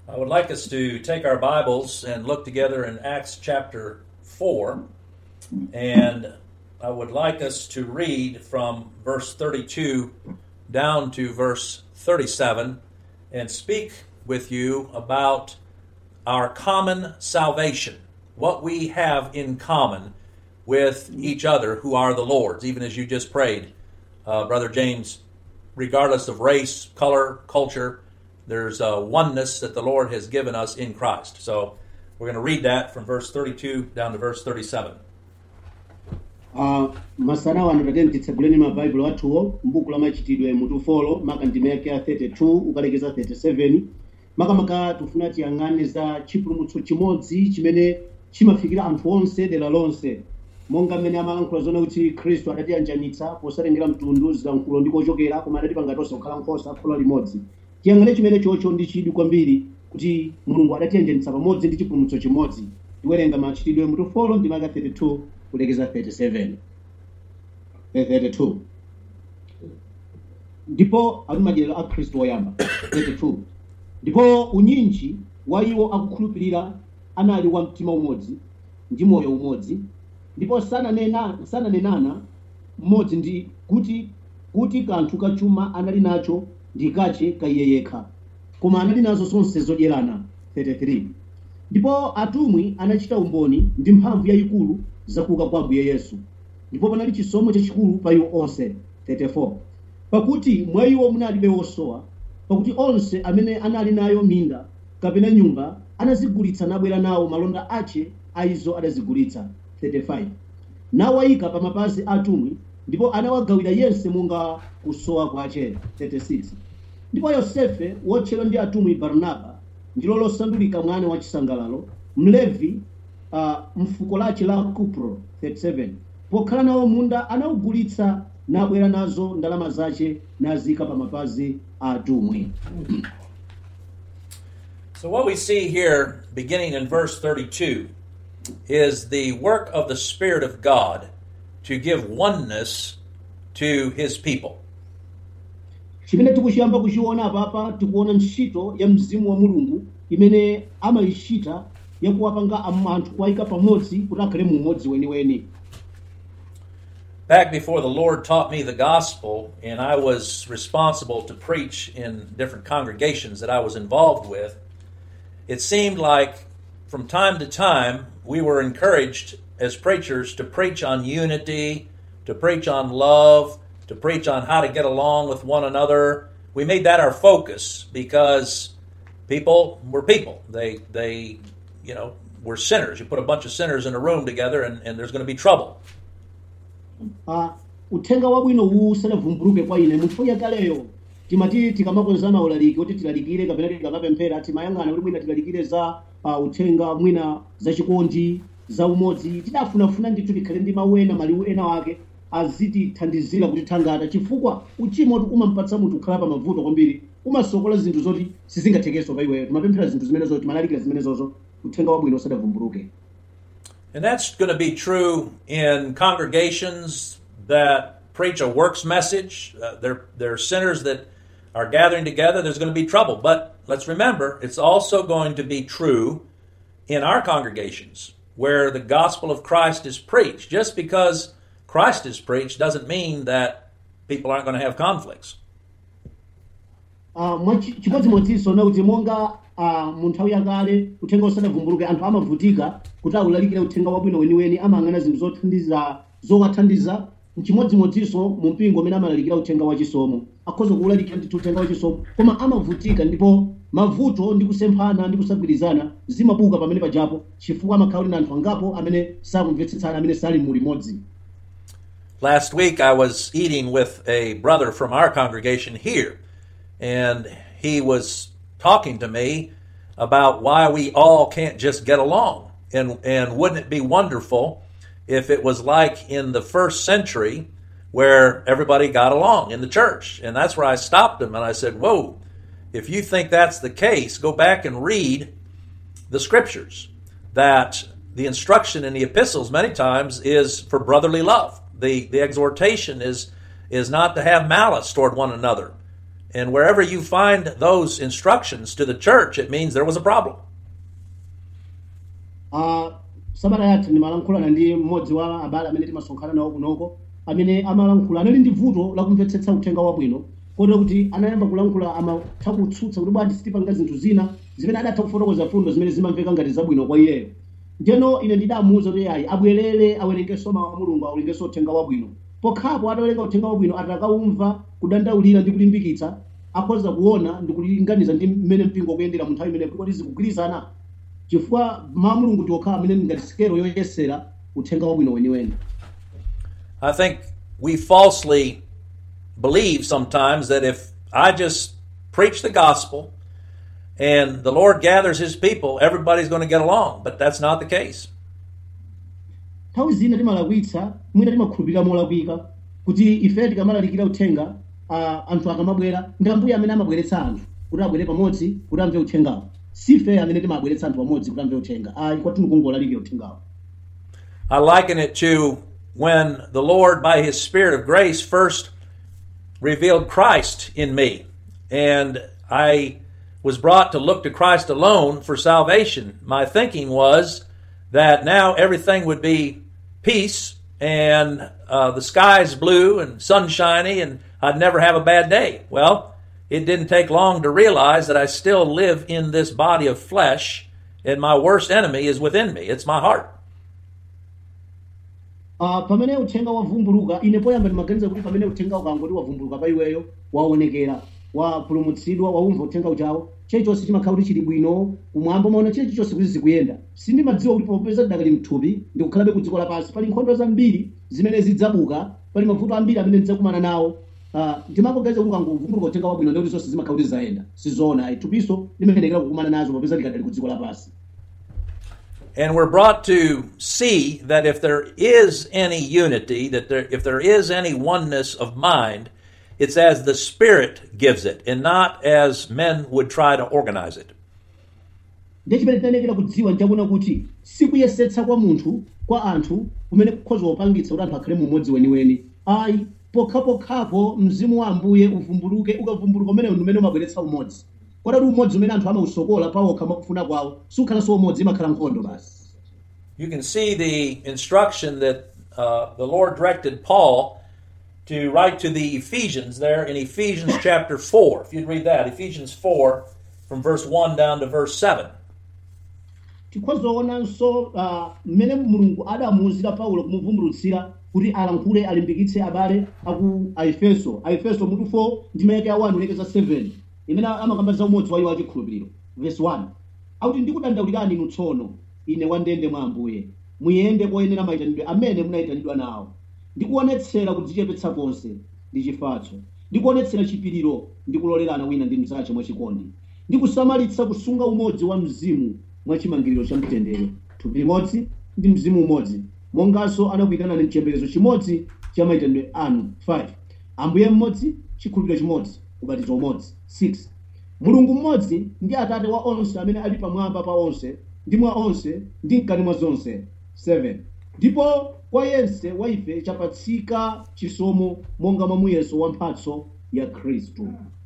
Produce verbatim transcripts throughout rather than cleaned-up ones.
I would like us to take our Bibles and look together in Acts chapter four, and I would like us to read from verse thirty-two down to verse thirty-seven and speak with you about our common salvation, what we have in common with each other who are the Lord's, even as you just prayed, uh, Brother James, regardless of race, color, culture. There's a oneness that the Lord has given us in Christ. So we're going to read that from verse thirty-two down to verse thirty-seven. Uh, masana wanu tatenti titseguleni mabaibulo athuwo m'buku la machitidwe mutu folo maka ndime yake ya thirty-two ukalekeza thirty-seven makamaka tufuna tiyang'ane za chipulumutso chimodzi chimene chimafikira anthu onse dera lonse monga mmene amalankhula zona kuti Khristu adatiyanjanitsa posatengera mtundu zilankhulo ndi kochokera koma adatipanga tonse kukhala nkhosa khola limodzi. Chiyang'ane chimene chocho ndi chidwi kwambiri kuti Mulungu adatiyanjanitsa pamodzi ndi chipulumutso chimodzi. Tiwerenga machitidwe mutu folo ndime yake thirty-two kulekeza thirty-seven. thirty-two. Ndipo ali madyerero a Khristu woyamba. thirty-two. Ndipo unyinji wa iwo akukhulupirira anali wa mtima umodzi ndi moyo umodzi. Ndipo sananena sananenana mmodzi ndi kuti kuti kanthu kachuma anali nacho ndi kache kaiye yekha, koma anali nazo zonse zodyerana. thirty-three. Ndipo atumwi anachita umboni ndi mphamvu yayikulu zakuuka kwa Ambuye Yesu, ndipo panali chisomo chachikulu pa iwo onse. thirty-four. Pakuti mwa iwo munalibe wosowa, pakuti onse amene anali nayo minda kapena nyumba anazigulitsa nabwera nawo malonda ache a izo adazigulitsa. thirty-five. Nawayika pa mapazi atumwi, ndipo anawagawira yense monga kusowa kwache. thirty-six. Ndipo Yosefe wotchedwa ndi atumwi Barnaba, ndilo losandulika mwana wa chisangalalo, Mlevi, uh, mfuko lache la Kupro. thirty-seven. Pokhala nawo munda anawugulitsa nabwera nazo ndalama zache nazika pa mapazi atumwi. So what we see here, beginning in verse thirty-two, is the work of the Spirit of God to give oneness to His people. Chimene tikuchiyamba kuchiona apapa tikuona ntchito ya mzimu wa Mulungu imene amayishita yakuwapanga anthu kuwayika pamodzi kuti akhale mu umodzi weniweni. Back before the Lord taught me the gospel, and I was responsible to preach in different congregations that I was involved with, it seemed like from time to time we were encouraged as preachers to preach on unity, to preach on love, to preach on how to get along with one another. We made that our focus because people were people. They, they, you know, were sinners. You put a bunch of sinners in a room together and, and there's going to be trouble. Uh, uthenga wabwino uwu sanavumbuluke kwa ine munthu yakaleyo timati tikamakonzana ulaliki kuti tilalikire kapena tikamapemphera timayang'ana kuti mwina tilalikire za uh, uthenga mwina za chikondi za umodzi tidafunafuna ndithu tikhale ndi mawu ena maliwu ena wake azitithandizira kuti thangata chifukwa uchimo umampatsa munthu kukhala pa mavuto kwambiri umasokola zinthu zoti sizingathekenso pa iweyo timapemphera zinthu zimenezo timalalikira zimenezozo uthenga wabwino usadavumbuluke. And that's going to be true in congregations that preach a works message. Uh, they're, they're sinners that are gathering together. There's going to be trouble. But let's remember, it's also going to be true in our congregations where the gospel of Christ is preached. Just because Christ is preached doesn't mean that people aren't going to have conflicts. chimodzimodzinso na kuti monga mu nthawi yakale uthenga usadavumbuluke anthu amavutika kuti awulalikire uthenga wabwino weniweni amayang'ana zinthu zothandiza zowathandiza chimodzimodzinso mu mpingo umene amalalikira uthenga wachisomo akhoza kuwulalikira ndithu uthenga wachisomo koma amavutika ndipo mavuto ndi kusemphana ndi kusagwirizana zimabuka pamene pajapo chifukwa amakhala ndi anthu angapo amene sakumvetsetsana amene sali mu limodzi. Last week I was eating with a brother from our congregation here, and he was talking to me about why we all can't just get along. And and wouldn't it be wonderful if it was like in the first century where everybody got along in the church? And that's where I stopped him and I said, whoa, if you think that's the case, go back and read the scriptures. That the instruction in the epistles many times is for brotherly love. The the exhortation is is not to have malice toward one another, And wherever you find those instructions to the church, it means there was a problem. uh, sabata yathu ndimalankhulana ndi mmodzi wa abale amene timasonkhana nawo kunoko amene amalankhula anali ndi vuto lakumvetsetsa uthenga wabwino kotero kuti anayamba kulankhula amatha kutsutsa kuti bwanji sitipanga zinthu zina zimene adatha kufotokoza fundo zimene zimamveka ngati zabwino kwa iyeyo. Ndiyeno ine ndidamuwuza kuti ayi abwerere awerengenso mawu a Mulungu awerengenso uthenga wabwino. Pokhapo atawerenga uthenga wabwino atakaumva kudandaulira ndi kulimbikitsa akhoza kuona ndi kulinganiza ndi mmene mpingo kuyendera mu nthawi imene kuti zikugwirizana chifukwa mawu a Mulungu ndi okha amene ngati sikelo yoyesera uthenga wabwino weniweni. I think we falsely believe sometimes that if I just preach the gospel and the Lord gathers his people, everybody's going to get along. But that's not the case. Nthawi zina timalakwitsa mwina timakhulupirira molakwika kuti ife tikamalalikira uthenga uh, anthu akamabwera ndi Ambuye amene amabweretsa anthu kuti abwere pamodzi kuti amve uthengawo. Sife amene timabweretsa anthu pamodzi kuti amve uthenga. Ayi kwathu tikungolalikira uthengawo. I liken it to when the Lord, by his Spirit of grace, first revealed Christ in me. And I was brought to look to Christ alone for salvation. My thinking was that now everything would be peace and uh, the sky's blue and sunshiny and I'd never have a bad day. Well, it didn't take long to realize that I still live in this body of flesh and my worst enemy is within me. It's my heart. Uh, pamene uthenga wavumbuluka ine poyamba ndimaganiza kuti pamene uthenga ukangoti wavumbuluka pa iweyo waonekera wapulumutsidwa waumva uthenga uchawo chilichonse chimakhala kuti chili bwino kumwamba maona chilichonse kuti zikuyenda sindimadziwa kuti popeza ndakali mthupi ndikukhalabe ku dziko lapansi pali nkhondo zambiri zimene zidzabuka pali mavuto ambiri amene ndidzakumana nawo. Uh, ndimaganiza kuti ukangovumbuluka uthenga wabwino ndi kuti zonse zimakhala kuti zayenda sizoona thupiso limayenekera kukumana nazo popeza likadali ku dziko lapansi. And we're brought to see that if there is any unity, that there, if there is any oneness of mind, it's as the Spirit gives it, and not as men would try to organize it. Ndiye chimene tinenekera kudziwa nchakuona kuti sikuyesetsa kwa munthu kwa anthu kumene kukhoza kupangitsa kuti anthu akhale mumodzi weniweni. Ayi pokhapokhapo mzimu wa Ambuye uvumbuluke ukavumbuluka umene umene umabweretsa umodzi. Kodi umodzi umene anthu amausokola pawo kama kufuna kwawo sukhala so umodzi imakhala nkhondo basi. You can see the instruction that uh, the Lord directed Paul to write to the Ephesians there in Ephesians chapter four. If you'd read that, Ephesians four from verse one down to verse seven. Tikhozoonanso mmene Mulungu adamuwuzira Paulo kumuvumbulutsira kuti alankhule alimbikitse abale aku Aefeso. Aefeso mutu four ndime ya one kulekeza seven. Imene amakamba za umodzi wa iwo achikhulupiriro. Verse one. Akuti ndikudandaulirani inu tsono ine wandende mwa Ambuye muyende koyenera mayitanidwe amene munayitanidwa nawo ndikuonetsera kudzichepetsa konse ndi chifatso ndikuonetsera chipiriro ndi kulolerana wina ndi mnzake mwachikondi ndikusamalitsa kusunga umodzi wa mzimu mwachimangiriro cha mtendere thupi limodzi ndi mzimu umodzi monganso anakuyitanani mchiyembekezo chimodzi cha mayitanidwe anu. five. Ambuye mmodzi chikhulupiriro chimodzi ubatizo umodzi. six. Mulungu mmodzi ndi Atate wa onse amene ali pamwamba pa onse ndi mwa onse ndi mkati mwa zonse. seven. Ndipo kwa yense wa ife chapatsika chisomo monga mwa muyeso wa mphatso ya Khristu.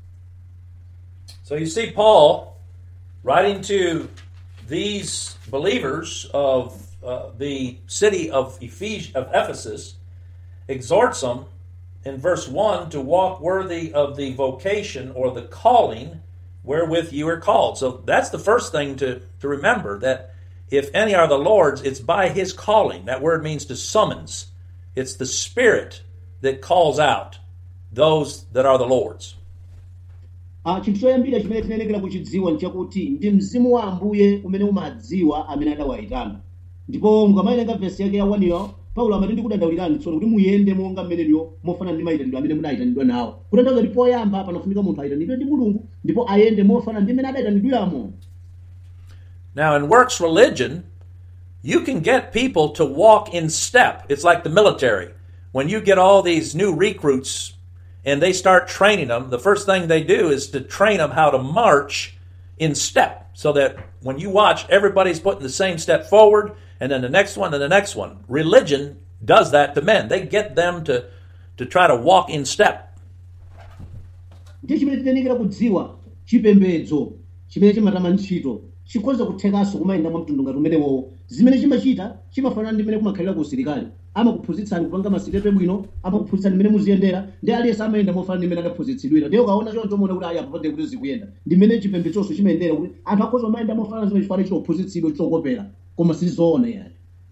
So you see Paul writing to these believers of uh, the city of, Ephes- of Ephesus, exhorts them in verse one to walk worthy of the vocation or the calling wherewith you are called. So that's the first thing to, to remember, that if any are the Lord's, it's by his calling. That word means to summons. It's the Spirit that calls out those that are the Lord's. Ah, chinthu choyambira chimene tinenekera kuchidziwa nchakuti ndi mzimu wa Ambuye umene umadziwa amene adawayitana. Ndipo mukamawerenga verse yake ya one yo Paulo amati ndikudandaulirani tsono kuti muyende monga mmenenyo mofanana ndi mayitanidwe amene munayitanidwa nawo. Kutanthauza kuti poyamba panafunika munthu ayitanidwe ndi Mulungu ndipo ayende mofanana ndi mmene adayitanidwiramo. Now, in works religion, you can get people to walk in step. It's like the military. When you get all these new recruits and they start training them, the first thing they do is to train them how to march in step, so that when you watch, everybody's putting the same step forward, and then the next one, and the next one. Religion does that to men. They get them to, to try to walk in step. ndiye chimene tikuyenera kudziwa chipembedzo chimene chimatama ntchito chikhoza kuthekanso kumayenda mwa mtundu ngati umenewo zimene chimachita chimafanana ndi mmene kumakhalira ku usilikali amakuphunzitsani kupanga masitepe bwino amakuphunzitsani mmene muziyendera ndi aliyense amayenda mofanana ndi mmene adaphunzitsidwira ndiye ukaona choncho muone kuti aya papande kuti zikuyenda ndi mmene chipembedzonso chimayendera kuti anthu akhoza kumayenda mofanana zimene chifane chitophunzitsidwa chitokopera koma sizoona yani.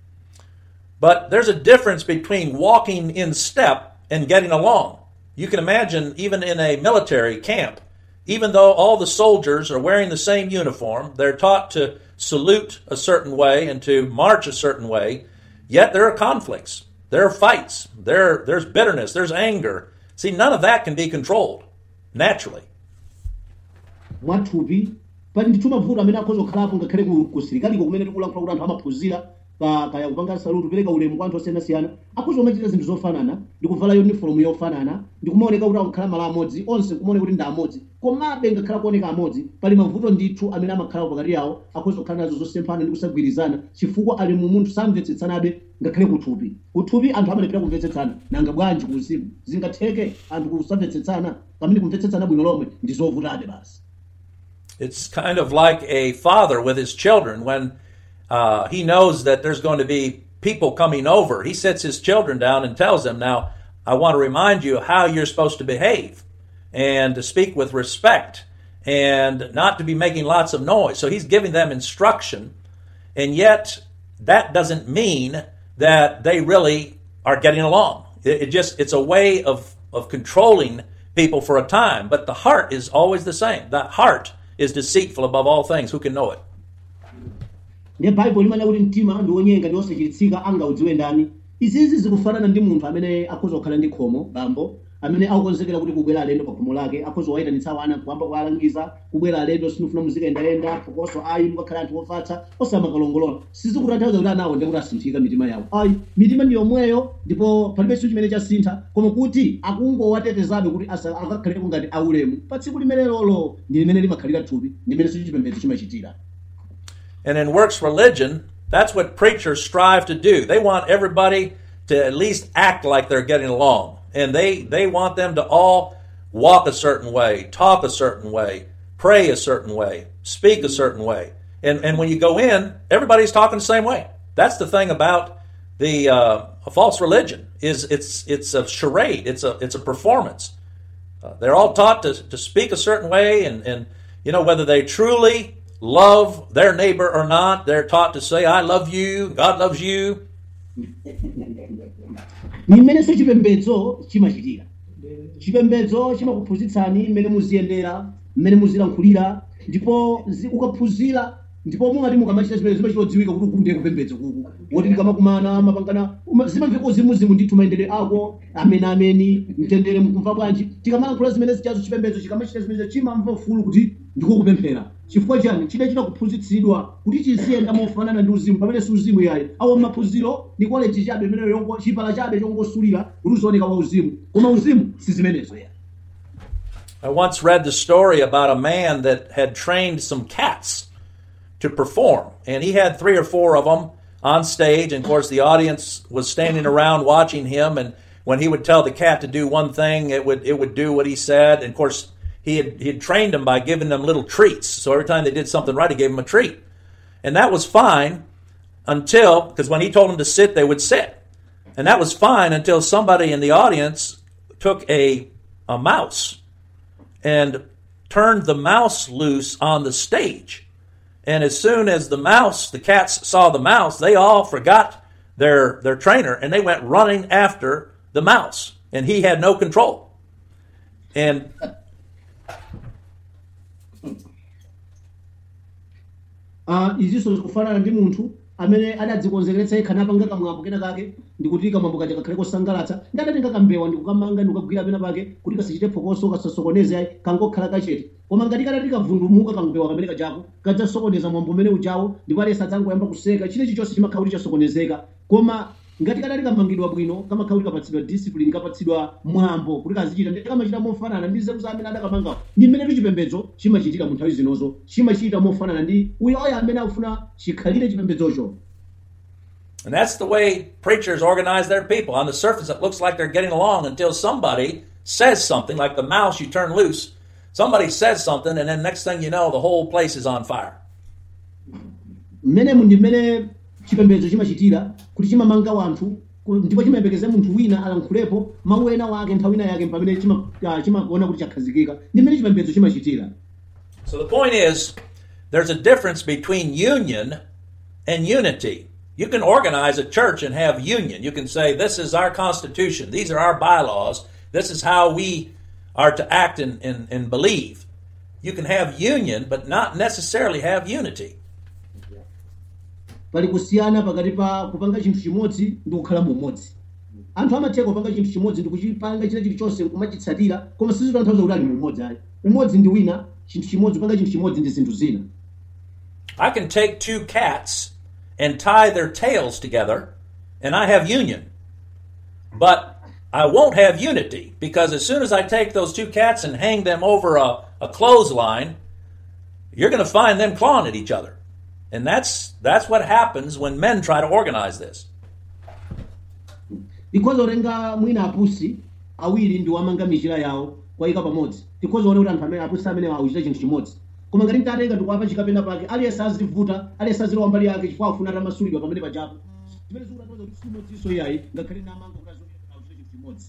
But there's a difference between walking in step and getting along. You can imagine even in a military camp, even though all the soldiers are wearing the same uniform, they're taught to salute a certain way and to march a certain way, yet there are conflicts, there are fights, there, there's bitterness, there's anger. See, none of that can be controlled naturally. Mwathupi pali ndithu mavuto amene akhoza kukhalapo ngakhale kusilikali kumene tikulankhula kuti anthu amaphunzira kaya kupanga salutu kupereka ulemu kwa anthu osiyanasiyana akhoza kumachita zinthu zofanana ndi kuvala uniform yofanana ndi kumaoneka kuti akukhala malo amodzi onse kumaoneka kuti ndi amodzi komabe ngakhala kuoneka amodzi pali mavuto ndithu amene amakhala pakati yawo akhoza kukhala nazo zosemphana ndi kusagwirizana chifukwa ali mu munthu samvetsetsanabe ngakhale kuthupi kuthupi anthu amalephera kumvetsetsana nanga bwanji ku uzimu zingatheke anthu kusamvetsetsana pamene kumvetsetsana bwino lomwe ndi zovutabe basi. It's kind of like a father with his children when Uh, he knows that there's going to be people coming over. He sits his children down and tells them, now, I want to remind you how you're supposed to behave and to speak with respect and not to be making lots of noise. So he's giving them instruction, and yet that doesn't mean that they really are getting along. It, it just, it's a way of, of controlling people for a time, but the heart is always the same. The heart is deceitful above all things. Who can know it? Ne Bible limana kuti mtima ndi wonyenga ndi osachiritsika anga udziwe ndani. Izizi zikufanana ndi munthu amene akhoza kukhala ndi khomo bambo amene akukonzekera kuti kubwera alendo pa khomo lake akhoza wayitanitsa wana kuyamba kuwalangiza kubwera alendo sinufuna muzikayendayenda phokoso ayi mukakhala anthu ofatsa osamakalongolola sizikutanthauza kuti anawo ndi kuti asinthika mitima yawo ayi mitima ndi yomweyo ndipo palibe chinthu chimene chasintha koma kuti akungowatetezabe kuti akakhale ngati aulemu pa tsiku limene lolo ndi limene limakhalira thupi ndi limene chipembedzo chimachitira. And in works religion, that's what preachers strive to do. They want everybody to at least act like they're getting along. And they, they want them to all walk a certain way, talk a certain way, pray a certain way, speak a certain way. And and when you go in, everybody's talking the same way. That's the thing about the uh, a false religion is it's it's a charade. It's a it's a performance. Uh, they're all taught to to speak a certain way, and and you know whether they truly love their neighbor or not, they're taught to say, I love you, God loves you. Nimene so chipembedzo chimachitira. Chipembedzo chimakuphunzitsani mmene muziyendera, mmene muzilankhulira, ndipo ukaphunzira ndipo mungati mukamachita zimene zimachidziwika kuti kunde kupembedzo kuku. Woti ndikamakumana mapangana zimamveko zimuzimu ndithu mayendere ako, amene ameni, mtendere mkumva bwanji. Tikamalankhula zimene zichazo chipembedzo chikamachita zimene chimamva ufulu kuti ndiko kupemphera. Chifukwa chani chide china kuphunzitsidwa kuti chiziyenda mofanana ndi uzimu pamene si uzimu yayi awo maphunziro ndi college chabe imene yongo chipala chabe chongosulira kuti uzioneka wa uzimu koma uzimu si zimenezo ya. I once read the story about a man that had trained some cats to perform, and he had three or four of them on stage, and of course the audience was standing around watching him, and when he would tell the cat to do one thing, it would it would do what he said, and of course He had, he had trained them by giving them little treats. So every time they did something right, he gave them a treat. And that was fine until, because when he told them to sit, they would sit. And that was fine until somebody in the audience took a, a mouse and turned the mouse loose on the stage. And as soon as the mouse, the cats saw the mouse, they all forgot their, their trainer and they went running after the mouse. And he had no control. And Ah, iziso zikufanana ndi munthu amene adadzikonzekeretsa yekha napanga kamwambo kena kake ndikuti kamwambo kaja kakhale kosangalatsa ndadatenga kambewa ndikukamanga ndikukagwira pena pake kuti kasichite phokoso kasasokoneze ayi kangokhala kachete koma ngati kadati kavundumuka kambewa kamene kajako kadzasokoneza mwambo umene ujawo ndipo alesa dzangoyamba kuseka chinechi chonse chimakhala kuti chasokonezeka koma ngati kadati kamangidwa bwino kamakhala kuti kapatsidwa discipline kapatsidwa mwambo kuti kazichita ndi kamachita mofanana ndi nzeru za amene adakamanga ndi mmene chipembedzo chimachitira mu nthawi zinozo chimachita mofanana ndi uyo oyo amene akufuna chikhalire chipembedzocho. And that's the way preachers organize their people. On the surface, it looks like they're getting along until somebody says something, like the mouse you turn loose, somebody says something, and then next thing you know, the whole place is on fire. mmene mundi mmene chipembedzo chimachitira kuti chimamanga wanthu ku- ndipo chimayembekeza munthu wina alankhulepo mawu ena wake nthawi ina yake pamene chima- ah, chimaona kuti chakhazikika ndi mmene chipembedzo chimachitira. So the point is, there's a difference between union and unity. You can organize a church and have union. You can say, this is our constitution, these are our bylaws, this is how we are to act and, and, and believe. You can have union, but not necessarily have unity. Pali kusiyana pakati pa kupanga chinthu chimodzi ndi kukhala mmodzi. Anthu amatheka kupanga chinthu chimodzi ndi kuchipanga china chilichonse kumachitsatira koma sizitanthauza kuti ali mmodzi ayi. Umodzi ndi wina, chinthu chimodzi kupanga chinthu chimodzi ndi zinthu zina. I can take two cats and tie their tails together, and I have union. But I won't have unity, because as soon as I take those two cats and hang them over a, a clothesline, you're going to find them clawing at each other. And that's that's what happens when men try to organize this. Because orenga mwina apusi awiri ndi wamanga michira yawo kwayika pamodzi. Because one kuti anthu amene apusi amene awuchita chinthu chimodzi. Koma ngati mtatenga ndikuwapa chikapena pake, aliyense azivuta, aliyense azilowa mbali yake chifukwa afuna atamasulidwa pamene pajapo. Zimene zikutanthauza kuti simodzinso iyayi ngakhale namanga kuti awuchita chinthu chimodzi.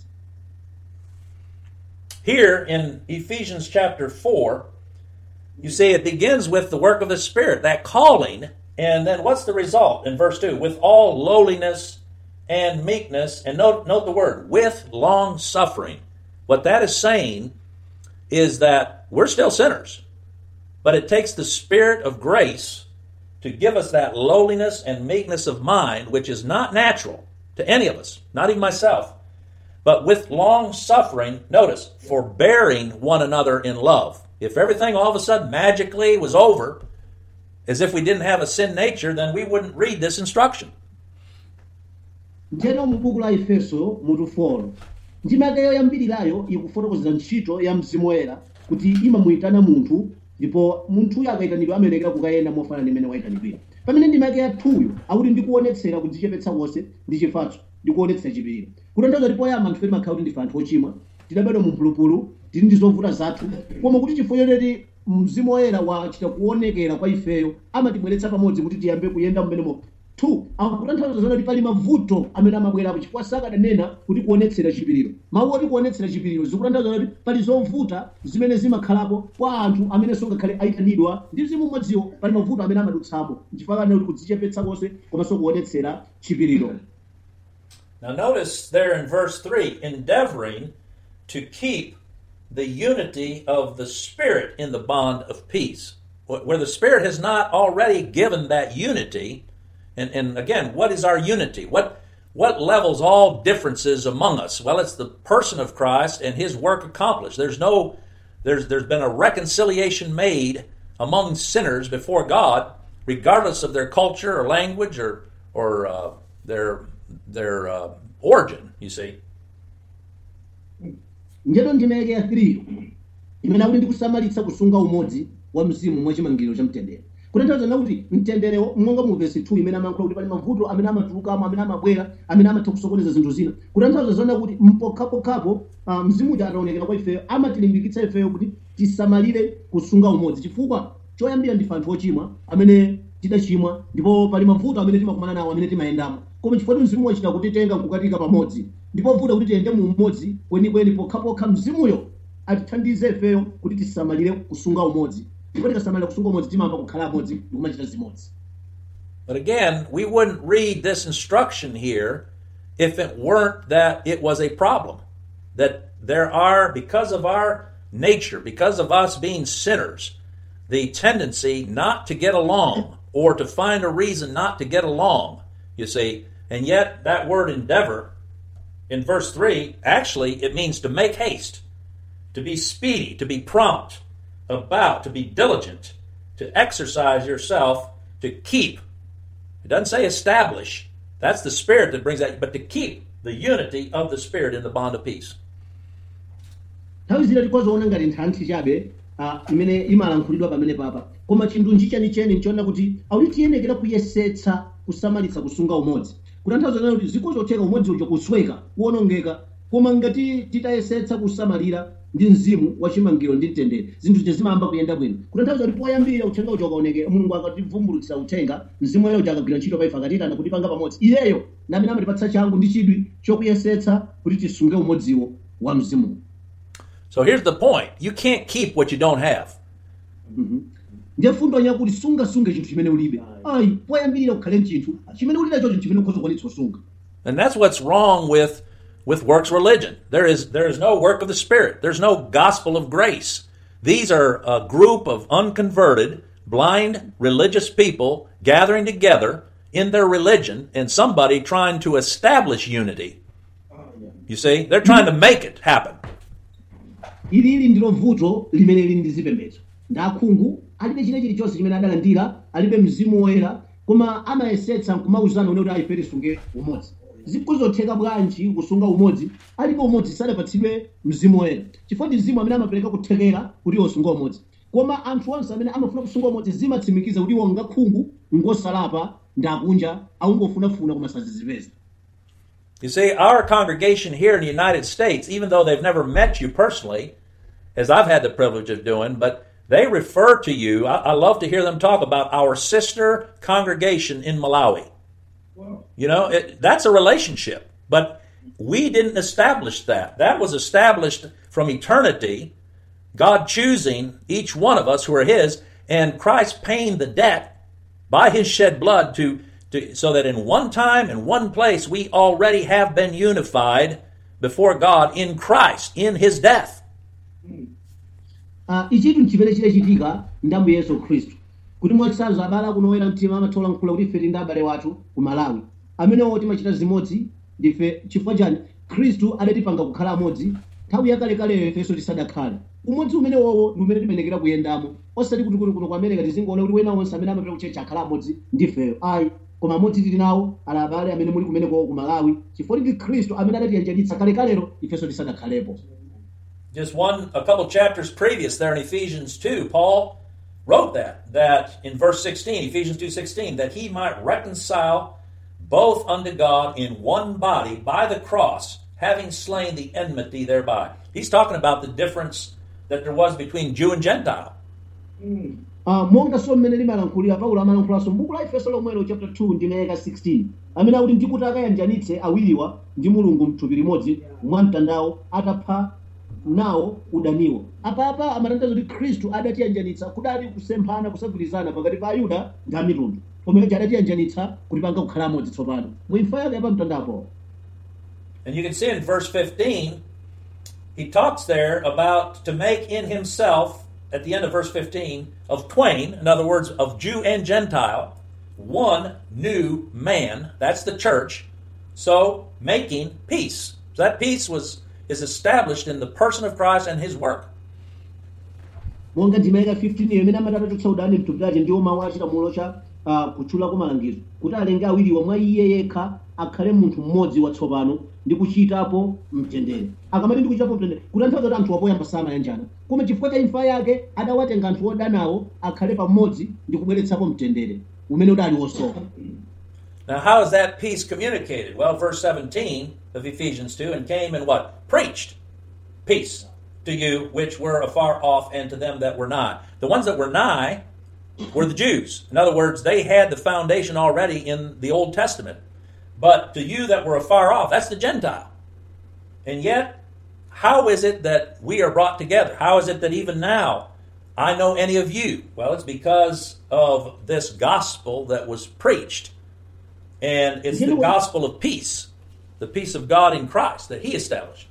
Here in Ephesians chapter four, you see it begins with the work of the Spirit, that calling, and then what's the result in verse two? With all lowliness and meekness, and note, note the word, with long suffering. What that is saying is that we're still sinners, but it takes the Spirit of grace to give us that lowliness and meekness of mind, which is not natural to any of us, not even myself. But with long suffering, notice, forbearing one another in love. If everything all of a sudden magically was over, as if we didn't have a sin nature, then we wouldn't read this instruction. Njeno mu buku la Efeso mutu four. Ndimake yoyambirirayo ikufotokozera ntchito ya Mzimu Woyera kuti imamuyitana munthu ndipo munthuyo akayitanidwa amaleka kukayenda mofanana ndi mmene wayitanidwira. Pamene ndimake ya twoyo akuti ndikuonetsera kudzichepetsa konse ndi chifatso ndikuonetsera chipiriro. Kutanthauza kuti poyamba anthu eni makhala kuti ndife anthu ochimwa, tidabadwa mu mphulupulu, tili ndi zovuta zathu, koma kuti chifukwa choti Mzimu Woyera wachita kuonekera kwa ifeyo amatibweretsa pamodzi kuti tiyambe kuyenda mmenemo. Two, akutanthauza zona kuti pali mavuto amene amabwerapo chifukwa sakananena kuti kuonetsera chipiriro. Mawu oti kuonetsera chipiriro zikutanthauza kuti pali zovuta zimene zimakhalapo kwa anthu amene songakhale ayitanidwa ndi Mzimu mmodziwo, pali mavuto amene amadutsamo chifukwa kanena kuti kudzichepetsa konse komanso kuonetsera chipiriro. Now notice there in verse three, endeavoring to keep the unity of the Spirit in the bond of peace. Where the Spirit has not already given that unity, and, and again, what is our unity? What what levels all differences among us? Well, it's the person of Christ and His work accomplished. There's no, there's there's been a reconciliation made among sinners before God, regardless of their culture or language or or uh, their their uh, origin. You see. Njeno ndimeke ya three imene akuti ndikusamalitsa kusunga umodzi wa mzimu mwachimangiro cha mtendere. Kutanthauza kuti mtendere monga mu verse two imene amayankhula kuti pali mavuto amene amatulukamo amene amabwera amene amatha kusokoneza zinthu zina. Kutanthauza zona kuti mpokhapokhapo uh, mzimu uja ataonekera kwa ifeyo amatilimbikitsa ifeyo kuti tisamalire kusunga umodzi chifukwa choyambira ndife anthu ochimwa amene tidachimwa ndipo pali mavuto amene timakumana nawo amene timayendamo. Koma chifukwa kuti mzimu wachita kutitenga kukatika pamodzi ndipo vuta kuti tiyende mu umodzi kwenikweni pokhapokha mzimuyo atithandize ifeyo kuti tisamalire kusunga umodzi. Ndipo tikasamalira kusunga umodzi timamba kukhala amodzi ndi kumachita zimodzi. But again, we wouldn't read this instruction here if it weren't that it was a problem. That there are, because of our nature, because of us being sinners, the tendency not to get along or to find a reason not to get along, you see. And yet that word endeavor in verse three, actually it means to make haste, to be speedy, to be prompt, about, to be diligent, to exercise yourself, to keep. It doesn't say establish. That's the Spirit that brings that, but to keep the unity of the Spirit in the bond of peace. Nthawi zina tikozoona ngati nthanthi chabe imene imalankhulidwa pamene papa. Koma chinthu nchichenicheni nchiona kuti akuti tiyenekera kuyesetsa kusamalitsa kusunga umodzi. Kutanthauza kuti zikozotheka umodzi uja kusweka kuonongeka, koma ngati titayesetsa kusamalira ndi mzimu wachimangiro ndi mtendere zinthu zimayamba kuyenda bwino kutanthauza kuti poyambirira uthenga uja ukaoneke mulungu akativumbulutsa uthenga mzimu woyera uja akagwira ntchito pa ife akatitana kutipanga pamodzi iyeyo namene amatipatsa changu ndi chidwi chokuyesetsa kuti tisunge umodziwo wa mzimu. So here's the point. You can't keep what you don't have. ndiye fundo yakuti sungasunge chinthu chimene ulibe ayi poyambirira ukhale chinthu chimene uli nacho chimene ukhoza kwanitsa kusunga. And that's what's wrong with with works religion. There is there is no work of the Spirit. There's no gospel of grace. These are a group of unconverted, blind, religious people gathering together in their religion and somebody trying to establish unity. You see? They're trying to make it happen. Ilili ndilo vuto limene lili ndi zipembedzo. Ndakhungu alibe chine chilichonse chimene adalandira, alibe mzimu woyera, koma amayesetsa kumauzana kuti ife tisunge umodzi. Zikuzotheka bwanji kusunga umodzi alibe umodzi sadapatsidwe mzimu woyera chifukwa ndi mzimu amene amapereka kuthekera kuti osunga umodzi koma anthu onse amene amafuna kusunga umodzi zimatsimikiza kuti iwo ngakhungu ngosalapa ndakunja aungofunafuna koma sazizipeza. You see, our congregation here in the United States, even though they've never met you personally, as I've had the privilege of doing, but they refer to you. I, I love to hear them talk about our sister congregation in Malawi. You know, it, that's a relationship, but we didn't establish that. That was established from eternity, God choosing each one of us who are His, and Christ paying the debt by His shed blood to, to so that in one time, in one place, we already have been unified before God in Christ, in His death. Uh, ichitu chimene chidachitika ndambu Yesu Khristu. Kuti mwatsanzo abala kunowera mtima amathola mkula kuti ife ndi abale wathu ku Malawi amene oti machita zimodzi ndife chifukwa chani Khristu adatipanga kukhala amodzi nthawi yakalekale ifenso tisadakhale umodzi umene wowo ndi umene timenekera kuyendamo osati kuti kuno ku America tizingoona kuti wena wonse amene amapita kuchecha akhala amodzi ndifeyo ayi koma amodzi tili nawo ala abale amene muli kumene ku Malawi chifukwa ndi Khristu amene adatiyanjanitsa kalekalero ifenso tisadakhalepo. Just one, a couple chapters previous there in Ephesians two, Paul wrote that, that in verse sixteen, Ephesians two sixteen, that he might reconcile both unto God in one body by the cross, having slain the enmity thereby. He's talking about the difference that there was between Jew and Gentile. Mm. Uh, monga so mmene limalankhulira Paulo amalankhulaso m'buku la Efeso lomwelo chapter two ndi ndime sixteen amene akuti ndikuti akayanjanitse awiriwa ndi Mulungu mthupi limodzi mwamtandawo atapha nawo udaniwo apapa amatanthauza kuti Khristu adatiyanjanitsa kudali kusemphana kusagwirizana pakati pa Ayuda ndi amitundu pomwe adatiyanjanitsa kuti panga kukhala amodzi tsopano muimfa yake apa mtandapo. And you can see in verse fifteen he talks there about to make in himself at the end of verse fifteen of twain, in other words of Jew and Gentile, one new man, that's the church, so making peace. So that peace was is established in the person of Christ and His work. Monga ndimeka fifteen yemene amatatu udani mtupiraje ndiwo mawu achita mulocha kutchula kwa malangizo kuti alenge awiriwa mwa iye yekha akhale munthu mmodzi watsopano ndi kuchitapo mtendere akamati ndi kuchitapo mtendere kutanthauza kuti anthu apoyamba samayanjana koma chifukwa cha imfa yake adawatenga anthu odanawo akhale pamodzi ndi kubweretsapo mtendere umene udali wosoka. Now, how is that peace communicated? Well, verse seventeen of Ephesians two, and came and what? Preached peace to you which were afar off and to them that were nigh. The ones that were nigh were the Jews. In other words, they had the foundation already in the Old Testament. But to you that were afar off, that's the Gentile. And yet, how is it that we are brought together? How is it that even now I know any of you? Well, it's because of this gospel that was preached. And it's the gospel of peace, the peace of God in Christ that He established.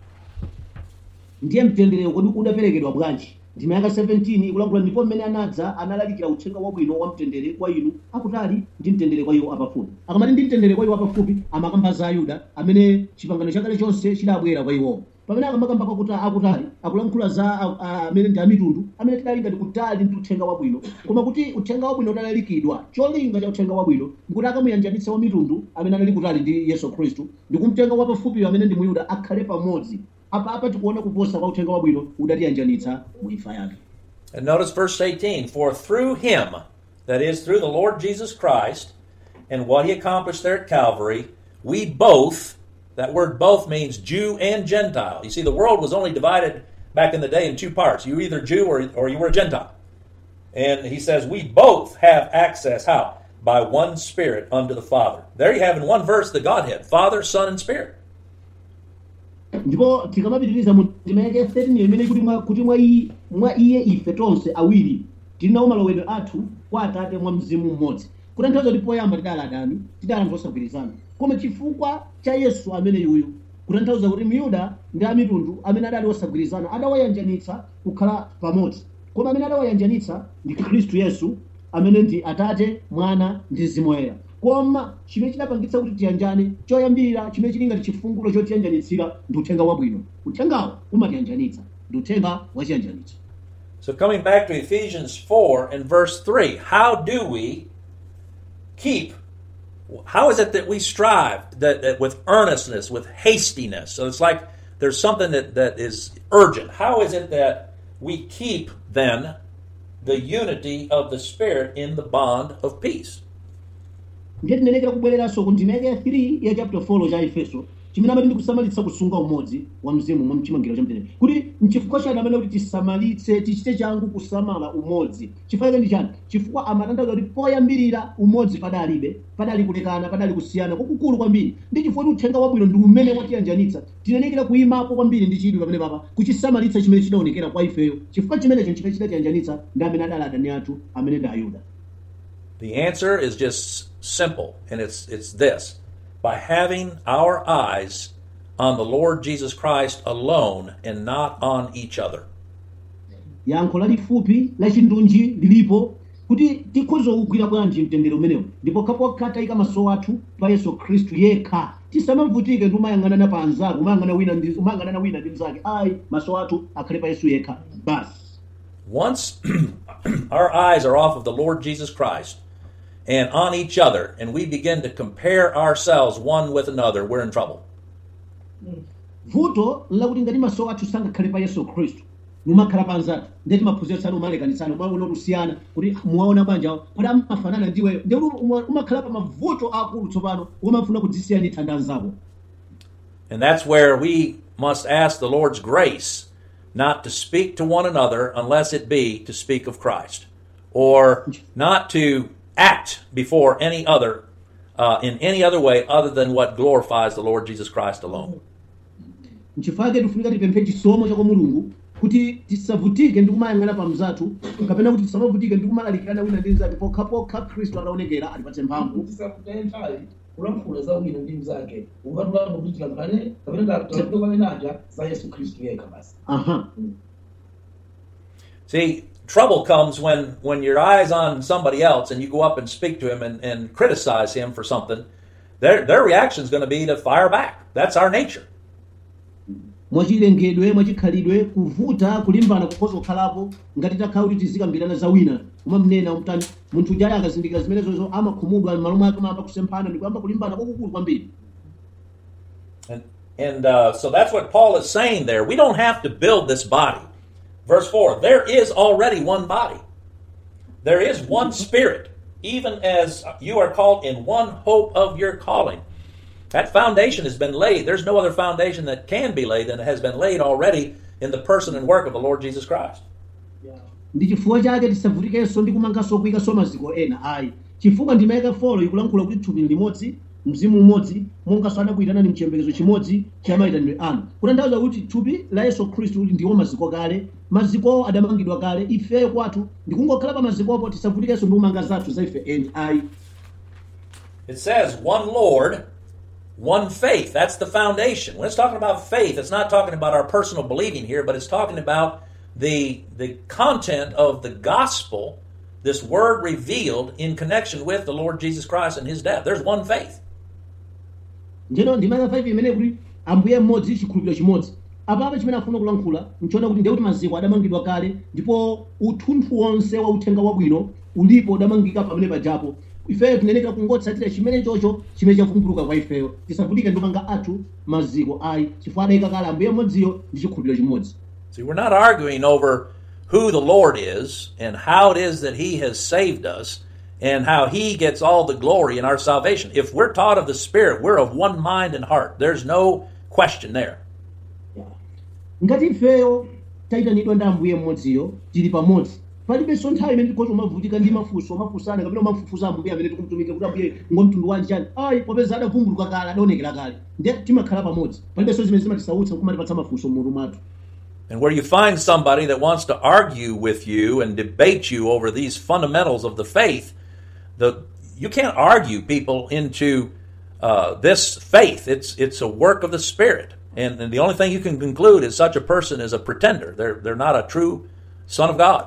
Ndiye mtendere kodi udaperekedwa bwanji ndime yaka seventeen ikulankhula ndipo mmene anadza analalikira uthenga wabwino wa mtendere kwa inu akutali ndi mtendere kwa iwo apafupi akamati ndi mtendere kwa iwo apafupi amakamba za Ayuda amene chipangano chakale chonse chidabwera kwa iwo pamene akamakamba kwakuta akutali akulankhula za amene ndi amitundu amene tidali ngati kutali ndi uthenga wabwino koma kuti uthenga wabwino utalalikidwa cholinga cha uthenga wabwino nkuti akamuyanjanitsa wa mitundu amene anali kutali ndi Yesu Khristu ndi kumtenga wapafupi amene ndi Muyuda akhale pamodzi apa apa tikuona kuposa kwa uthenga wabwino udatiyanjanitsa muimfa yake. And notice verse eighteen, for through Him, that is through the Lord Jesus Christ and what He accomplished there at Calvary, we both, that word both means Jew and Gentile. You see, the world was only divided back in the day in two parts. You were either Jew or, or you were a Gentile. And he says, we both have access, how? By one Spirit unto the Father. There you have in one verse the Godhead, Father, Son, and Spirit. Ndipo tikamapitiriza mu ndimeke thirteen imene kuti mwa kuti mwa iye mwa iye ife tonse awiri tilinawo malowedwe athu kwa Atate mwa Mzimu mmodzi. Kutanthauza kuti poyamba tidali adani, tidali anthu osagwirizana. Koma chifukwa cha Yesu amene yuyu, kutanthauza kuti Myuda ndi amitundu amene adali osagwirizana adawayanjanitsa kukhala pamodzi. Koma amene adawayanjanitsa ndi Khristu Yesu amene ndi Atate, Mwana ndi Mzimu Woyera. Koma chimene chinapangitsa kuti tiyanjane choyambira chimene chili ngati chifungulo chotiyanjanitsira ndi uthenga wabwino. Uthengawo umatiyanjanitsa ndi uthenga wachiyanjanitso. So coming back to Ephesians four and verse three, how do we keep, how is it that we strive that, that with earnestness, with hastiness? So it's like there's something that, that is urgent. How is it that we keep then the unity of the Spirit in the bond of peace? Ndiye tinenekera kubwereranso ku ndimeke three ya chapter four cha Efeso chimene amati ndikusamalitsa kusunga umodzi wa mzimu mwa mchimangiro cha mtendere kuti nchifukwa chani amene kuti tisamalitse tichite changu kusamala umodzi chifukwa ndi chani chifukwa amatanthauza kuti poyambirira umodzi padalibe padali kulekana padali kusiyana kwakukulu kwambiri ndi chifukwa kuti uthenga wabwino ndi umene watiyanjanitsa tinenekera kuyimapo kwambiri ndi chidwi pamene papa kuchisamalitsa chimene chidaonekera kwa ifeyo chifukwa chimenecho chimene chidatiyanjanitsa ndi amene adali adani athu amene ndi Ayuda. The answer is just simple, and it's it's this. By having our eyes on the Lord Jesus Christ alone and not on each other. Yankho lalifupi la chindunji lilipo kuti tikhoza kugwira bwanji mtendere umenewo ndipo kapokata ika maso athu pa Yesu Khristu yekha tisamavutike ndi umayang'anana pa anzake umayang'ana wina ndi umayang'anana wina ndi mnzake ayi maso athu akhale pa Yesu yekha basi. Once our eyes are off of the Lord Jesus Christ and on each other, and we begin to compare ourselves one with another, we're in trouble. Vuto lakuti ngati maso athu sangakhale pa Yesu Khristu mumakhala pa anzathu ndi timaphunzitsana umalekanisana umaona kusiyana kuti muwaona banja kuti amafanana ndiwe ndi umakhala pa mavuto akulu tsopano umafuna kudzisiyanitsa ndi anzako. And that's where we must ask the Lord's grace not to speak to one another unless it be to speak of Christ, or not to act before any other uh, in any other way other than what glorifies the Lord Jesus Christ alone. Nchifukwa tifunika tipemphe chisomo cha Mulungu kuti tisavutike ndi kumayang'ana pa mzathu kapena kuti tisamavutike ndi kumalalikirana wina ndi mnzake pokhapokha Khristu ataonekera alipatse mphamvu. Tisakutenthayi kulankhula za wina ndi mnzake ukatula kuti tilankhane kapena takutoka naja za Yesu Khristu yekha basi. Aha. See, trouble comes when, when your eye's on somebody else and you go up and speak to him and, and criticize him for something. Their, their reaction is going to be to fire back. That's our nature. Mwachilengedwe mwachikhalidwe kuvuta kulimbana kukhoza kukhalapo ngati takhala kuti tizikambirana za wina umamnena umtani munthu uja akazindikira zimene zozo amakhumudwa malo mwake amamba kusemphana ndi kuyamba kulimbana kwakukulu kwambiri. And, and uh, so that's what Paul is saying there. We don't have to build this body. Verse four, there is already one body. There is one Spirit, even as you are called in one hope of your calling. That foundation has been laid. There's no other foundation that can be laid than it has been laid already in the person and work of the Lord Jesus Christ. Ndi chifukwa chake tisavutikenso ndi kumanganso kuyikaso maziko ena ayi chifukwa ndimeka folo ikulankhula kuti thupi limodzi mzimu umodzi monganso adakuyitanani mchiyembekezo chimodzi cha mayitanidwe anu kutanthauza kuti thupi la Yesu Khristu ndiwo maziko kale maziko adamangidwa kale ifeyo kwathu ndikungokhala pa mazikopo tisavutikenso ndi kumanga zathu za ife eni ayi. It says one Lord, one faith. That's the foundation. When it's talking about faith, it's not talking about our personal believing here, but it's talking about the the content of the gospel, this word revealed in connection with the Lord Jesus Christ and his death. There's one faith. Njeno ndimaka five imene kuti ambuye mmodzi chikhulupiriro chimodzi apapa chimene afuna kulankhula nchona kuti ndiye kuti maziko adamangidwa kale ndipo uthunthu wonse wa uthenga wabwino ulipo udamangika pamene pajapo ifeyo tinenekera kungotsatira chimene chocho chimene chavumbuluka kwa ifeyo tisavutike ndi kumanga athu maziko ayi chifukwa adayika kale ambuye mmodziyo ndi chikhulupiriro chimodzi. See, we're not arguing over who the Lord is and how it is that he has saved us and how he gets all the glory in our salvation. If we're taught of the Spirit, we're of one mind and heart. There's no question there. Ngati ifeyo tayitanidwa ndi ambuye mmodziyo tili pamodzi palibenso nthawi imene tikhoza umavutika ndi mafunso mafunsana kapena umafufuza ambuye amene tikumutumika kuti ambuye ngomtundu wanji chani ayi popeza adavumbuluka kale adaonekera kale ndiye timakhala pamodzi palibenso zimene zimatisautsa kumatipatsa mafunso m'mutu mwathu. And where you find somebody that wants to argue with you and debate you over these fundamentals of the faith, the you can't argue people into uh, this faith. It's it's a work of the Spirit. And, and the only thing you can conclude is such a person is a pretender. They're they're not a true son of God.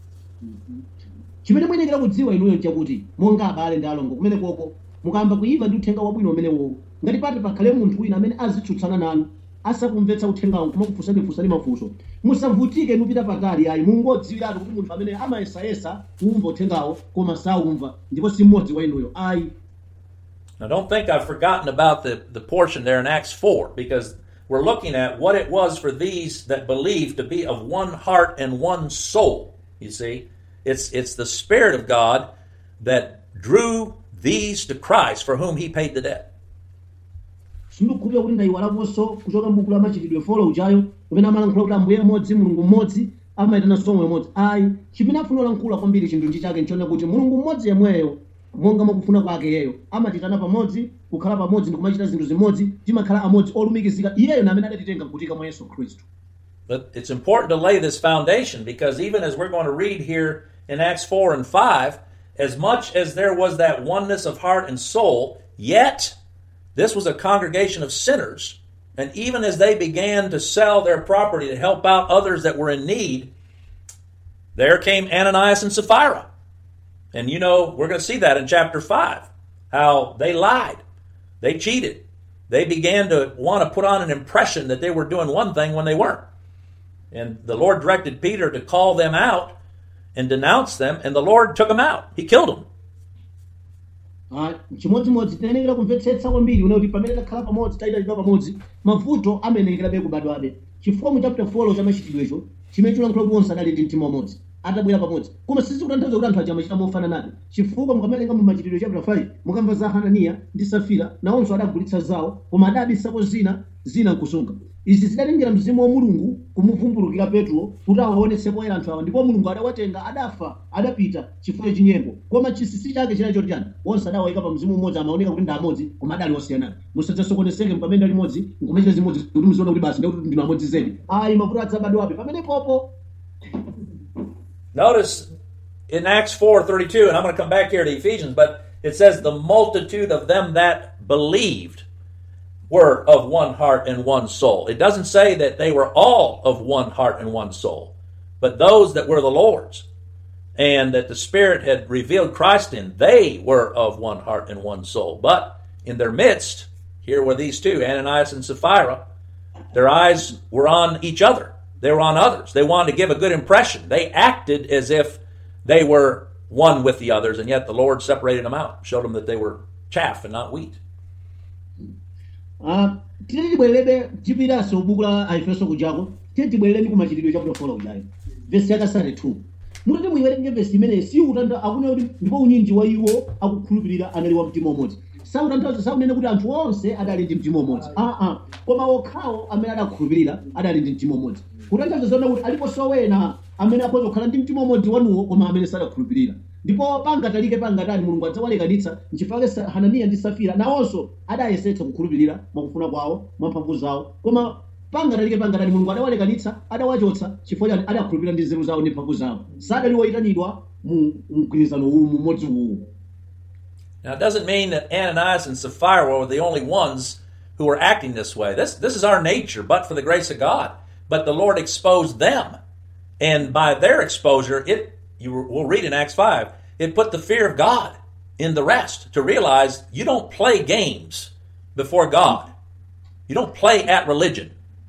Chimene mwenekera kudziwa inuyo chakuti monga abale ndi alongo kumene koko mukamba kuyiva ndi uthenga wabwino umenewo ngati pati pakhale munthu wina amene azitsutsana nanu asakumvetsa uthengawo kumakufunsanifunsani mafunso musavutike nupita patali ayi mungodziwiratu kuti munthu amene amayesayesa kumva uthengawo koma saumva ndipo si mmodzi wa inuyo ayi. Now don't think I've forgotten about the, the portion there in Acts four, because we're looking at what it was for these that believed to be of one heart and one soul. You see, it's it's the Spirit of God that drew these to Christ for whom he paid the debt. Sindikukhulupirira kuti ndayiwalaponso kuchoka m'buku la machitidwe folo uchayo kumene amalankhula kuti ambuye mmodzi mulungu mmodzi amayitana somwe mmodzi ayi chimene afuna olankhula kwambiri chinthu chake nchona kuti mulungu mmodzi yemweyo monga mwakufuna kwake yeyo amatitana pamodzi kukhala pamodzi ndi kumachita zinthu zimodzi timakhala amodzi olumikizika iyeyo namene adatitenga kutika mwa Yesu Khristu. But it's important to lay this foundation, because even as we're going to read here in Acts four and five, as much as there was that oneness of heart and soul, yet this was a congregation of sinners, and even as they began to sell their property to help out others that were in need, there came Ananias and Sapphira. And you know, we're going to see that in chapter five, how they lied, they cheated. They began to want to put on an impression that they were doing one thing when they weren't. And the Lord directed Peter to call them out and denounce them, and the Lord took them out. He killed them. chimodzimodzi tinenekera kumvetsetsa kwambiri unoti pamene takhala pamodzi tayitanidwa pamodzi mavuto amenekerabe kubadwabe chifukwa mu chapter four cha machitidwecho chimene chilankhula kuti onse adali ndi mtima umodzi atabwera pamodzi koma sizikutanthauza kuti anthu aja amachita mofana nabe chifukwa mukamalenga mu machitidwe chapter five mukamva za Hananiya ndi Safira nawonso adagulitsa zawo koma adabisako zina zina nkusunga. Izi zidalengera mzimu wa Mulungu kumuvumbulukira Petro kuti awaonetse poyera anthu awa ndipo Mulungu adawatenga adafa adapita chifukwa chinyengo koma chisisi chake china choti chani onse adawayika pa mzimu umodzi amaoneka kuti ndi amodzi koma adali osiyana. Musadzasokonezeke pamene ali modzi nkumachita zimodzi kuti muziona kuti basi ndikuti ndinu amodzi zedi ayi mavuto adzabadwabe pamene popo. Notice in Acts four thirty-two, and I'm going to come back here to Ephesians, but it says the multitude of them that believed were of one heart and one soul. It doesn't say that they were all of one heart and one soul, but those that were the Lord's and that the Spirit had revealed Christ in, they were of one heart and one soul. But in their midst, here were these two, Ananias and Sapphira, their eyes were on each other. They were on others. They wanted to give a good impression. They acted as if they were one with the others, and yet the Lord separated them out, showed them that they were chaff and not wheat. Ah, tiri tibwerebe tipiraso buku la Aefeso kujako tiri tibwerebe ku machitidwe chapter four ujayo verse yaka thirty-two mutati muyiwerenge verse imene si utanda akune kuti ndipo unyinji wa iwo akukhulupirira anali wa mtima umodzi sautanthauza sakunena kuti anthu onse adali ndi mtima umodzi ah ah koma okhawo amene adakhulupirira adali ndi mtima umodzi kutanthauza zona kuti aliponso wena amene akhoza kukhala ndi mtima umodzi wanuwo koma amene sadakhulupirira ndipo pangatalike pangatali Mulungu adzawalekanitsa nchifukwa Hananiya ndi Safira nawonso adayesetsa kukhulupirira mwakufuna kwawo mwamphamvu zawo koma pangatalike pangatali Mulungu adawalekanitsa adawachotsa chifukwa adakhulupirira ndi nzeru zawo ndi mphamvu zawo sadali woyitanidwa mu mgwirizano uwu mmodzi uwu. Now, it doesn't mean that Ananias and Sapphira were the only ones who were acting this way. This, this is our nature, but for the grace of God. But the Lord exposed them. And by their exposure, it you will read in Acts five, it put the fear of God in the rest to realize you don't play games before God. You don't play at religion.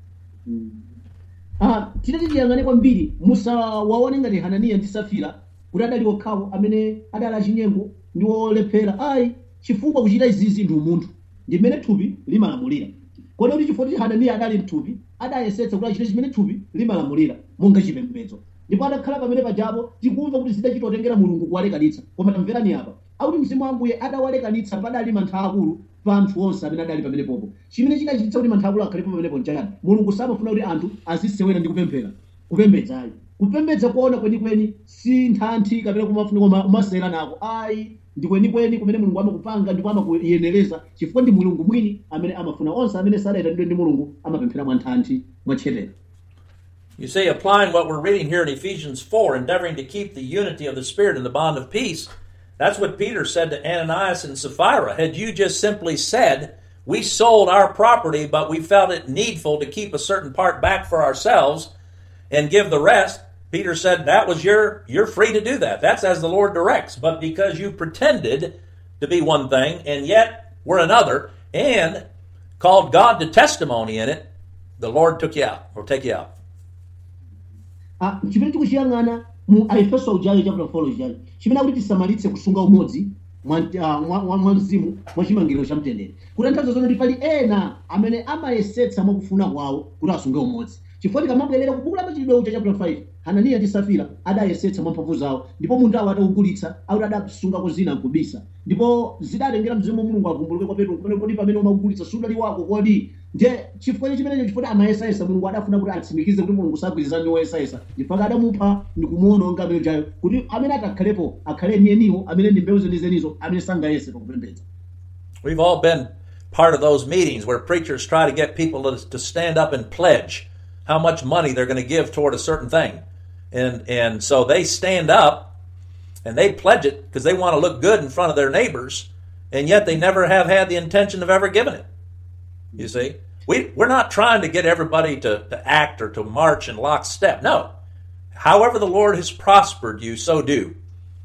Ah, tinati tiyangane kwambiri musawaone ngati Hananiya ndi Safira kuti adali okhawo amene adali achinyengo ndi olephera ayi chifukwa kuchita izizi ndi umunthu ndi mmene thupi limalamulira kodi kuti chifukwa kuti Hananiya adali mthupi adayesetsa kuti achite chimene thupi limalamulira monga chipembedzo ndipo adakhala pamene pajapo tikumva kuti zidachitotengera Mulungu kuwalekanitsa koma tamverani apa akuti mzimu wa Ambuye adawalekanitsa padali mantha akulu pa anthu onse amene adali pamene popo chimene chikachititsa kuti mantha akulu akhalepo pamene ponchayani Mulungu samafuna kuti anthu azisewera ndi kupemphera kupembedzayo kupembedza kuona kwenikweni si nthanthi kapena kumafunika umasera nako ayi ndi kwenikweni kumene mulungu amakupanga ndipo amakuyenereza chifukwa ndi mulungu mwini amene amafuna onse amene salayitanidwe ndi mulungu amapemphera mwa nthanthi mwatchetere. You see, applying what we're reading here in Ephesians four, endeavoring to keep the unity of the Spirit in the bond of peace, that's what Peter said to Ananias and Sapphira. Had you just simply said, we sold our property, but we felt it needful to keep a certain part back for ourselves and give the rest, Peter said, that was your, you're free to do that. That's as the Lord directs. But because you pretended to be one thing and yet were another and called God to testimony in it, the Lord took you out or take you out. Ah, chimene tikuchiyang'ana mu Aefeso ujayo chapter four ujayo chimene akuti tisamalitse kusunga umodzi mwa mzimu mwa chimangiriro cha mtendere kuti nthawi zonse pali ena amene amayesetsa mwakufuna kwawo kuti asunge umodzi chifukwa tikamabwerera ku buku la machitidwe uja chapter five Hananiya ndi Safira adayesetsa mwa mphamvu zawo ndipo mundawo atawugulitsa akuti adasunga zina nkubisa ndipo zidatengera mzimu wa Mulungu avumbuluke kwa Petro kumene kodi pamene umagulitsa sudali wako kodi nde chifukwa chimenecho chifukwa amayesayesa Mulungu adafuna kuti atsimikize kuti Mulungu sagwirizana ndi oyesayesa chifukwa adamupha ndi kumuwononga amene ujayo kuti amene atakhalepo akhale nieniwo amene ndi mbewu zenizenizo amene sangayese pakupembedza. We've all been part of those meetings where preachers try to get people to, to stand up and pledge how much money they're going to give toward a certain thing. And and so they stand up and they pledge it because they want to look good in front of their neighbors, and yet they never have had the intention of ever giving it. You see? We, we're not trying to get everybody to, to act or to march in lockstep. No. However the Lord has prospered you, so do.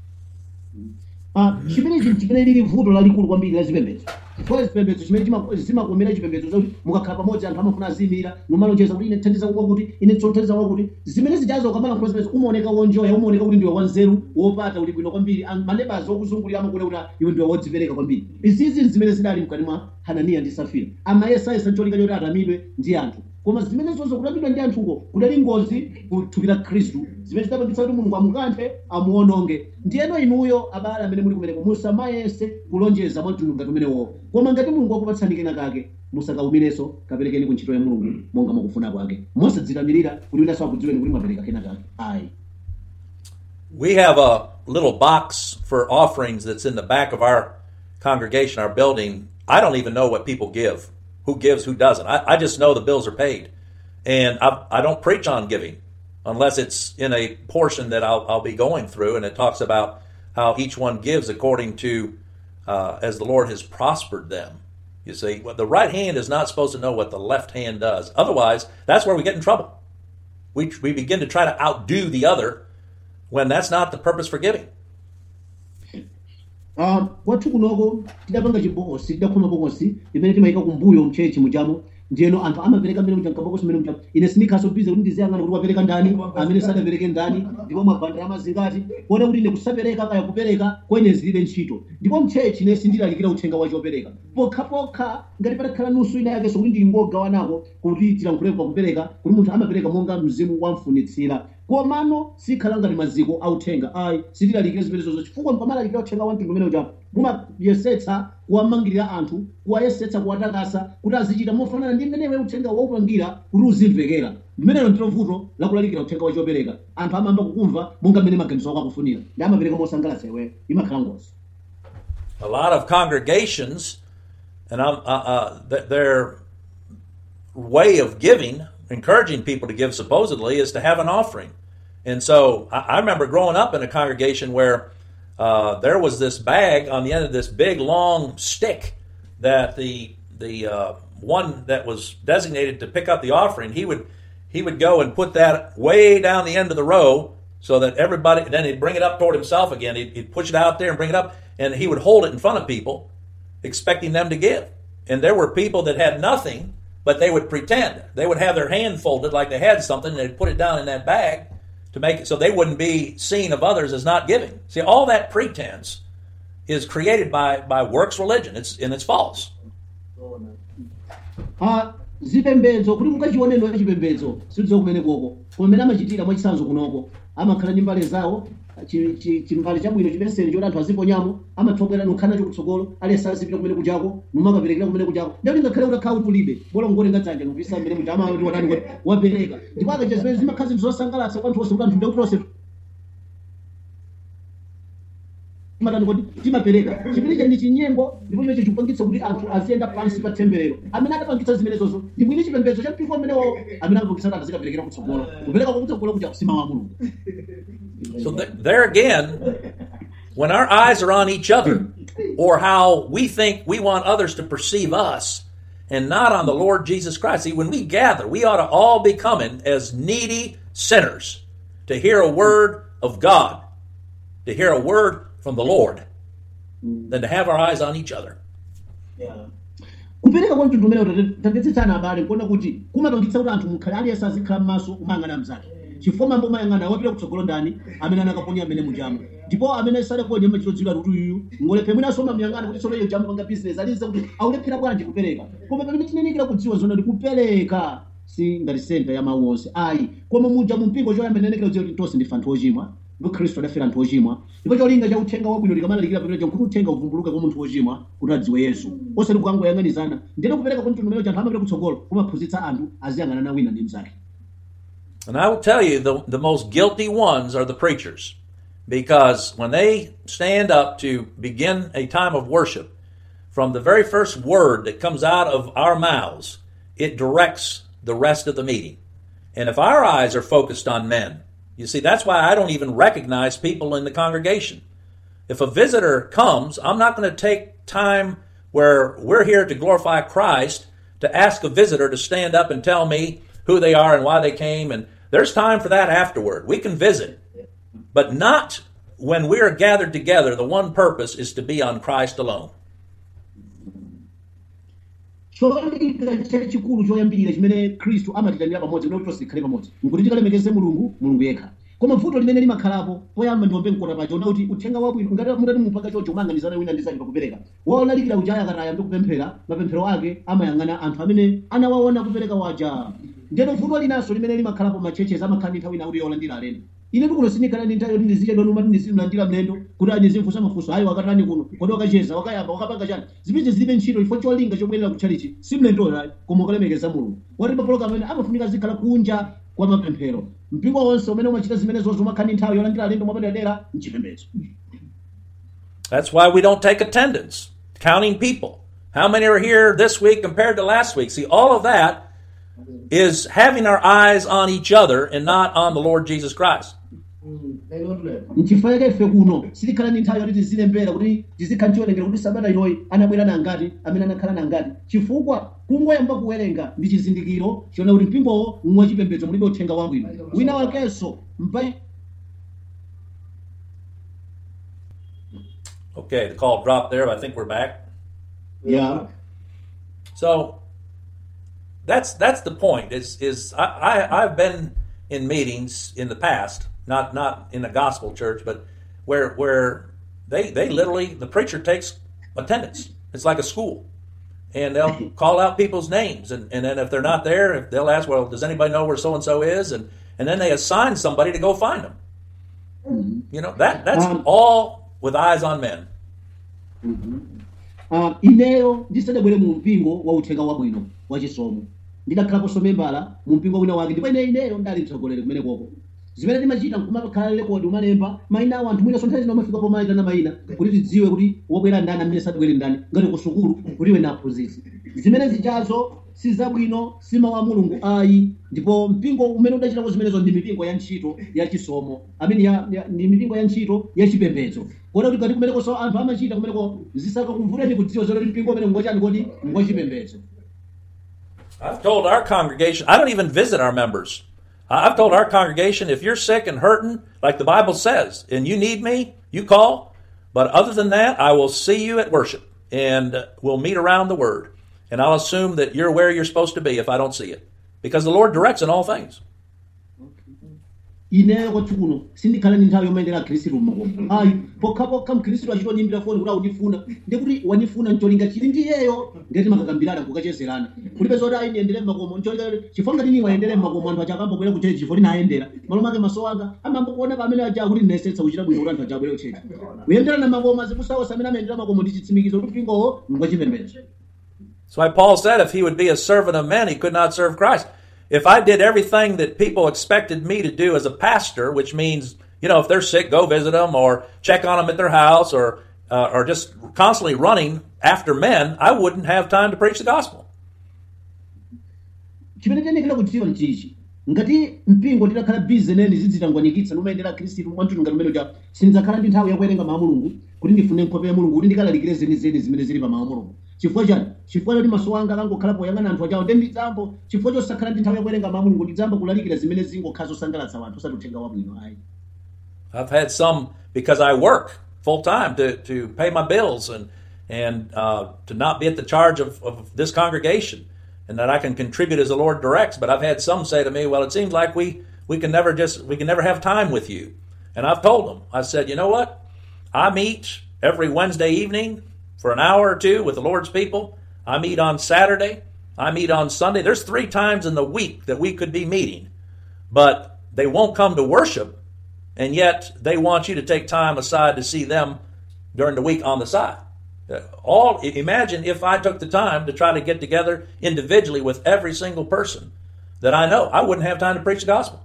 Ah, chimenechi chimene lili vuto lalikulu kwambiri la zipembedzo. Kwa zipembedzo chimene zimakomera chipembedzo zakuti mukakhala pamodzi anthu amafuna azimira mumalonjeza kuti ine thandiza kwa kuti ine tsonthandiza kwa kuti zimene zijazo ukamala kwa zipembedzo umaoneka wonjoya umaoneka kuti ndiwe wanzeru wopata uli bwino kwambiri manebazi okuzungulira amakule kuti iwe ndiwe wodzipereka kwambiri. Izizi zimene zidali mkati mwa Hananiya ndi Safira amayesayesa cholinga choti atamidwe ndi anthu koma zimene zonse kutamidwa ndi anthuko kudali ngozi kuthukira Khristu zimene zidapangitsa kuti Mulungu amukanthe amuwononge. Ndiyeno inuyo abale amene muli kumeneko musamayese kulonjeza mwa mtundu ngati umenewo koma ngati Mulungu akupatsani kena kake musakaumirenso kaperekeni ku ntchito ya Mulungu monga mukufuna kwake mosadzilamirira kuti winaso akudziweni kuti mwapereka kena kake ayi. We have a little box for offerings that's in the back of our congregation, our building. I don't even know what people give. Who gives, who doesn't. I, I just know the bills are paid. And I, I don't preach on giving unless it's in a portion that I'll, I'll be going through, and it talks about how each one gives according to, uh, as the Lord has prospered them. You see, well, the right hand is not supposed to know what the left hand does. Otherwise, that's where we get in trouble. We, we begin to try to outdo the other when that's not the purpose for giving. Um, kwathu kunoko tidapanga chibokosi tidakhoma bokosi limene timayika kumbuyo mchechi mujamo ndiyeno anthu amapereka mmene muja mkabokosi mmene muja ine sinikhaso bize kuti ndiziyang'ana kuti wapereka ndani amene sadapereke ndani ndipo mabandera amazingati kuona kuti ine kusapereka kaya kupereka kwene zilibe ntchito ndipo mchechi ine sindilalikira uthenga wachopereka pokhapokha ngati patakhala nusu ina yakenso kuti ndingogawanako kuti tilankhuleko pakupereka kuti munthu amapereka monga mzimu wamfunitsira komano sikhala ngati maziko authenga ayi sitilalikira zimenezo chifukwa mkamalalikira uthenga wa mtundu umene uja mumayesetsa kuwamangirira anthu kuwayesetsa kuwatakasa kuti azichita mofanana ndi mmene iwe uthenga waupangira kuti uzimvekera limenelo ndilo vuto lakulalikira uthenga wachopereka anthu amayamba kukumva monga mmene maganizo ako akufunira ndi amapereka mosangalatsa iweyo imakhala ngozi. A lot of congregations and uh, uh, their way of giving, encouraging people to give supposedly, is to have an offering. And so I, I remember growing up in a congregation where uh, there was this bag on the end of this big long stick that the the uh, one that was designated to pick up the offering, he would he would go and put that way down the end of the row so that everybody, then he'd bring it up toward himself again. He'd, he'd push it out there and bring it up, and he would hold it in front of people, expecting them to give. And there were people that had nothing, but they would pretend. They would have their hand folded like they had something, and they'd put it down in that bag to make it so they wouldn't be seen of others as not giving. See, all that pretense is created by, by works religion, it's, and it's false. Ah, zipembedzo kuti mukachioneno chipembedzo sizo kumene koko kumene amachitira mwachisanzo kunoko amakhala ndi mbale zawo chi- chi- chimbali chabwino chimeseni choti anthu aziponyamo amathobwera nukhana chokutsogolo alesa azipita kumene kujako numakaperekera kumene kujako ndati ngakhale utakhala utulibe bola ngotenga dzanja nupisa mmene muti amati watani kuti wapereka ndipo akacha zimene zimakhala zinthu zosangalatsa kwa anthu onse kuti anthu ndekuti onse matani kuti timapereka chipiri cha ndi chinyengo ndipo chimene chikupangitsa kuti anthu aziyenda pansi pa temberero amene adapangitsa zimenezozo ndi mwini chipembedzo cha mpingo amene wawo amene amapangitsa kuti azikaperekera kutsogolo kupereka kwakutsogolo kuja kusima wa mulungu. So th- there again, when our eyes are on each other, or how we think we want others to perceive us, and not on the Lord Jesus Christ, see, when we gather, we ought to all be coming as needy sinners to hear a word of God, to hear a word from the Lord, than to have our eyes on each other. Yeah. kupereka kwa mtundu umene tatetsetsana abale nkuona kuti kumapangitsa kuti anthu mukhale aliyense azikhala m'maso kumayang'ana mzake chifukwa mambo mayang'ana wapita kutsogolo ndani amene anakaponya amene mujamo ndipo amene sadaponya machilodzidwa kuti uyuyu ngolephe mwina asoma miyang'ana kuti soleyo jamu panga business alize kuti aulephera bwanji kupereka koma pamene tinenekera kudziwa zona kuti kupereka si ngati senta ya mawu onse ayi koma muja mumpingo choyamba nenekera kudziwa kuti tonse ndife anthu ochimwa ndipo khristu adafera anthu ochimwa ndipo cholinga cha uthenga wabwino likamalalikira pamene kuti uthenga uvumbuluke kwa munthu wochimwa kuti adziwe yesu osati kukangoyang'anizana ndiyeno kupereka kwa mtundu umene anthu amapita kutsogolo kumaphunzitsa anthu aziyang'ana na wina ndi mnzake. And I will tell you, the, the most guilty ones are the preachers. Because when they stand up to begin a time of worship, from the very first word that comes out of our mouths, it directs the rest of the meeting. And if our eyes are focused on men, you see, that's why I don't even recognize people in the congregation. If a visitor comes, I'm not going to take time where we're here to glorify Christ to ask a visitor to stand up and tell me who they are and why they came. And there's time for that afterward. We can visit. But not when we are gathered together. The one purpose is to be on Christ alone. cholinga chachikulu choyambirira chimene khristu amatitanira pamodzi kuti tonse tikhale pamodzi nkuti tikalemekeze mulungu mulungu yekha koma vuto limene limakhalapo poyamba ndiombe mkota pacho ona kuti uthenga wabwino ngati mutati mupanga chocho umang'anizana wina ndi zake pakupereka waonalikira uja akataya ndi kupemphera mapemphero ake amayang'ana anthu amene anawaona kupereka waja ndeno vuto linanso limene limakhalapo machechezi amakhala ndi nthawi ina kuti yolandira alendo ine ndikuno sinikhala ndi nthawi yoti ndizichedwa numati ndizimlandira mlendo kuti andizimfunsa mafunso ayi wakatani kuno kodi wakacheza wakayamba wakapanga chani zipeze zilibe ntchito chifukwa cholinga chobwerera kutchalichi si mlendoyo ayi koma ukalemekeza mulungu wati mapoloka amene amafunika zikhala kunja kwa mapemphero mpingo wonse umene umachita zimene zonse umakhala ndi nthawi yolandira alendo mwapaderadera mchipembedzo. That's why we don't take attendance, counting people. How many are here this week compared to last week? See, all of that is having our eyes on each other and not on the Lord Jesus Christ. nchifukwa chake ife kuno sitikhala ndi nthawi yoti tizilembera kuti tizikhala tiwerengera kuti sabata inoyi anabwera nangati amene anakhala nangati chifukwa kungoyamba kuwerenga ndi chizindikiro chiona kuti mpingowo mwachipembedzo mulibe uthenga wabwino wina wakenso mpa. Okay, the call dropped there, but I think we're back. Yeah. So that's that's the point. Is is I, I I've been in meetings in the past, not not in a gospel church, but where where they they literally the preacher takes attendance. It's like a school, and they'll call out people's names, and, and then if they're not there, if they'll ask, well, does anybody know where so and so is, and and then they assign somebody to go find them. Mm-hmm. You know that that's um, all with eyes on men. Mm-hmm. Uh, ineyo ndisadabwere mu mpingo wa uthenga wabwino wachisomo ndidakhalapo somembala mu mpingo wina wake ndipo ine ineyo ndali mtsogoleri kumene koko zimene timachita nkumakhala rekodi umalemba mayina awo anthu mwina sonthazi nomafika po mayitana mayina kuti tidziwe kuti wobwera ndani amene sadabwere ndani ngati ku sukulu kuti iwe naphunzitsi zimene zichazo si zabwino si mawu a mulungu ayi ndipo mpingo umene udachitako zimenezo ndi mipingo ya ntchito ya chisomo amene ya, ya, ndi mipingo ya ntchito ya chipembedzo kodi kuti ngati kumeneko so anthu amachita kumeneko zisakakumvuleni kudziwa zoti mpingo umene ngochani kodi ngochipembedzo. I've told our congregation, I don't even visit our members. I've told our congregation, if you're sick and hurting, like the Bible says, and you need me, you call. But other than that, I will see you at worship, and we'll meet around the Word. And I'll assume that you're where you're supposed to be if I don't see it. Because the Lord directs in all things. ineyo kwathu kuno sindikhala ndi nthawi yomayendera akhristu mmakomo ayi pokhapokha mkhristu achitonimbira foni kuti aundifuna ndikuti wandifuna ncholinga chili ndi iyeyo ngati makakambirana kukachezerana kulibe zoti ayi ndiyendere mmakomo ncholinga chifukwa ngati ine wayendere mmakomo anthu achakambobwera kuchechi chifukwa tinayendera malo make maso anga amambokuona pamene aja kuti ndinesetsa kuchita bwino kuti anthu achabwere kuchechi kuyendera na makomo azikusawosa amene amayendera makomo ndi chitsimikizo kuti mpingowo ngwachipembedzo. That's why Paul said if he would be a servant of men, he could not serve Christ. If I did everything that people expected me to do as a pastor, which means, you know, if they're sick, go visit them or check on them at their house or uh, or just constantly running after men, I wouldn't have time to preach the gospel. Chimene tenekera kudziwa nchichi ngati mpingo titakhala busy neni zidzitangwanikitsa numayendera khristu mwanthu ngati umene uja sindidzakhala ndi nthawi yakuwerenga mawu a mulungu kuti ndifune nkhope ya mulungu kuti ndikalalikire zenizeni zimene zili pa mawu a mulungu. Chifukwa chani chifukwa choti maso anga akangokhala poyang'ana anthu achawo ndi ndidzambo chifukwa chosakhala ndi nthawi yakuwerenga mawu a mulungu ndidzamba kulalikira zimene zingokhala zosangalatsa anthu osati uthenga wabwino ayi. I've had some because I work full time to to pay my bills and and uh, to not be at the charge of, of this congregation, and that I can contribute as the Lord directs. But I've had some say to me, "Well, it seems like we we can never just we can never have time with you." And I've told them, I said, "You know what? I meet every Wednesday evening for an hour or two with the Lord's people. I meet on Saturday. I meet on Sunday. There's three times in the week that we could be meeting, but they won't come to worship, and yet they want you to take time aside to see them during the week on the side." All imagine if I took the time to try to get together individually with every single person that I know, I wouldn't have time to preach the gospel.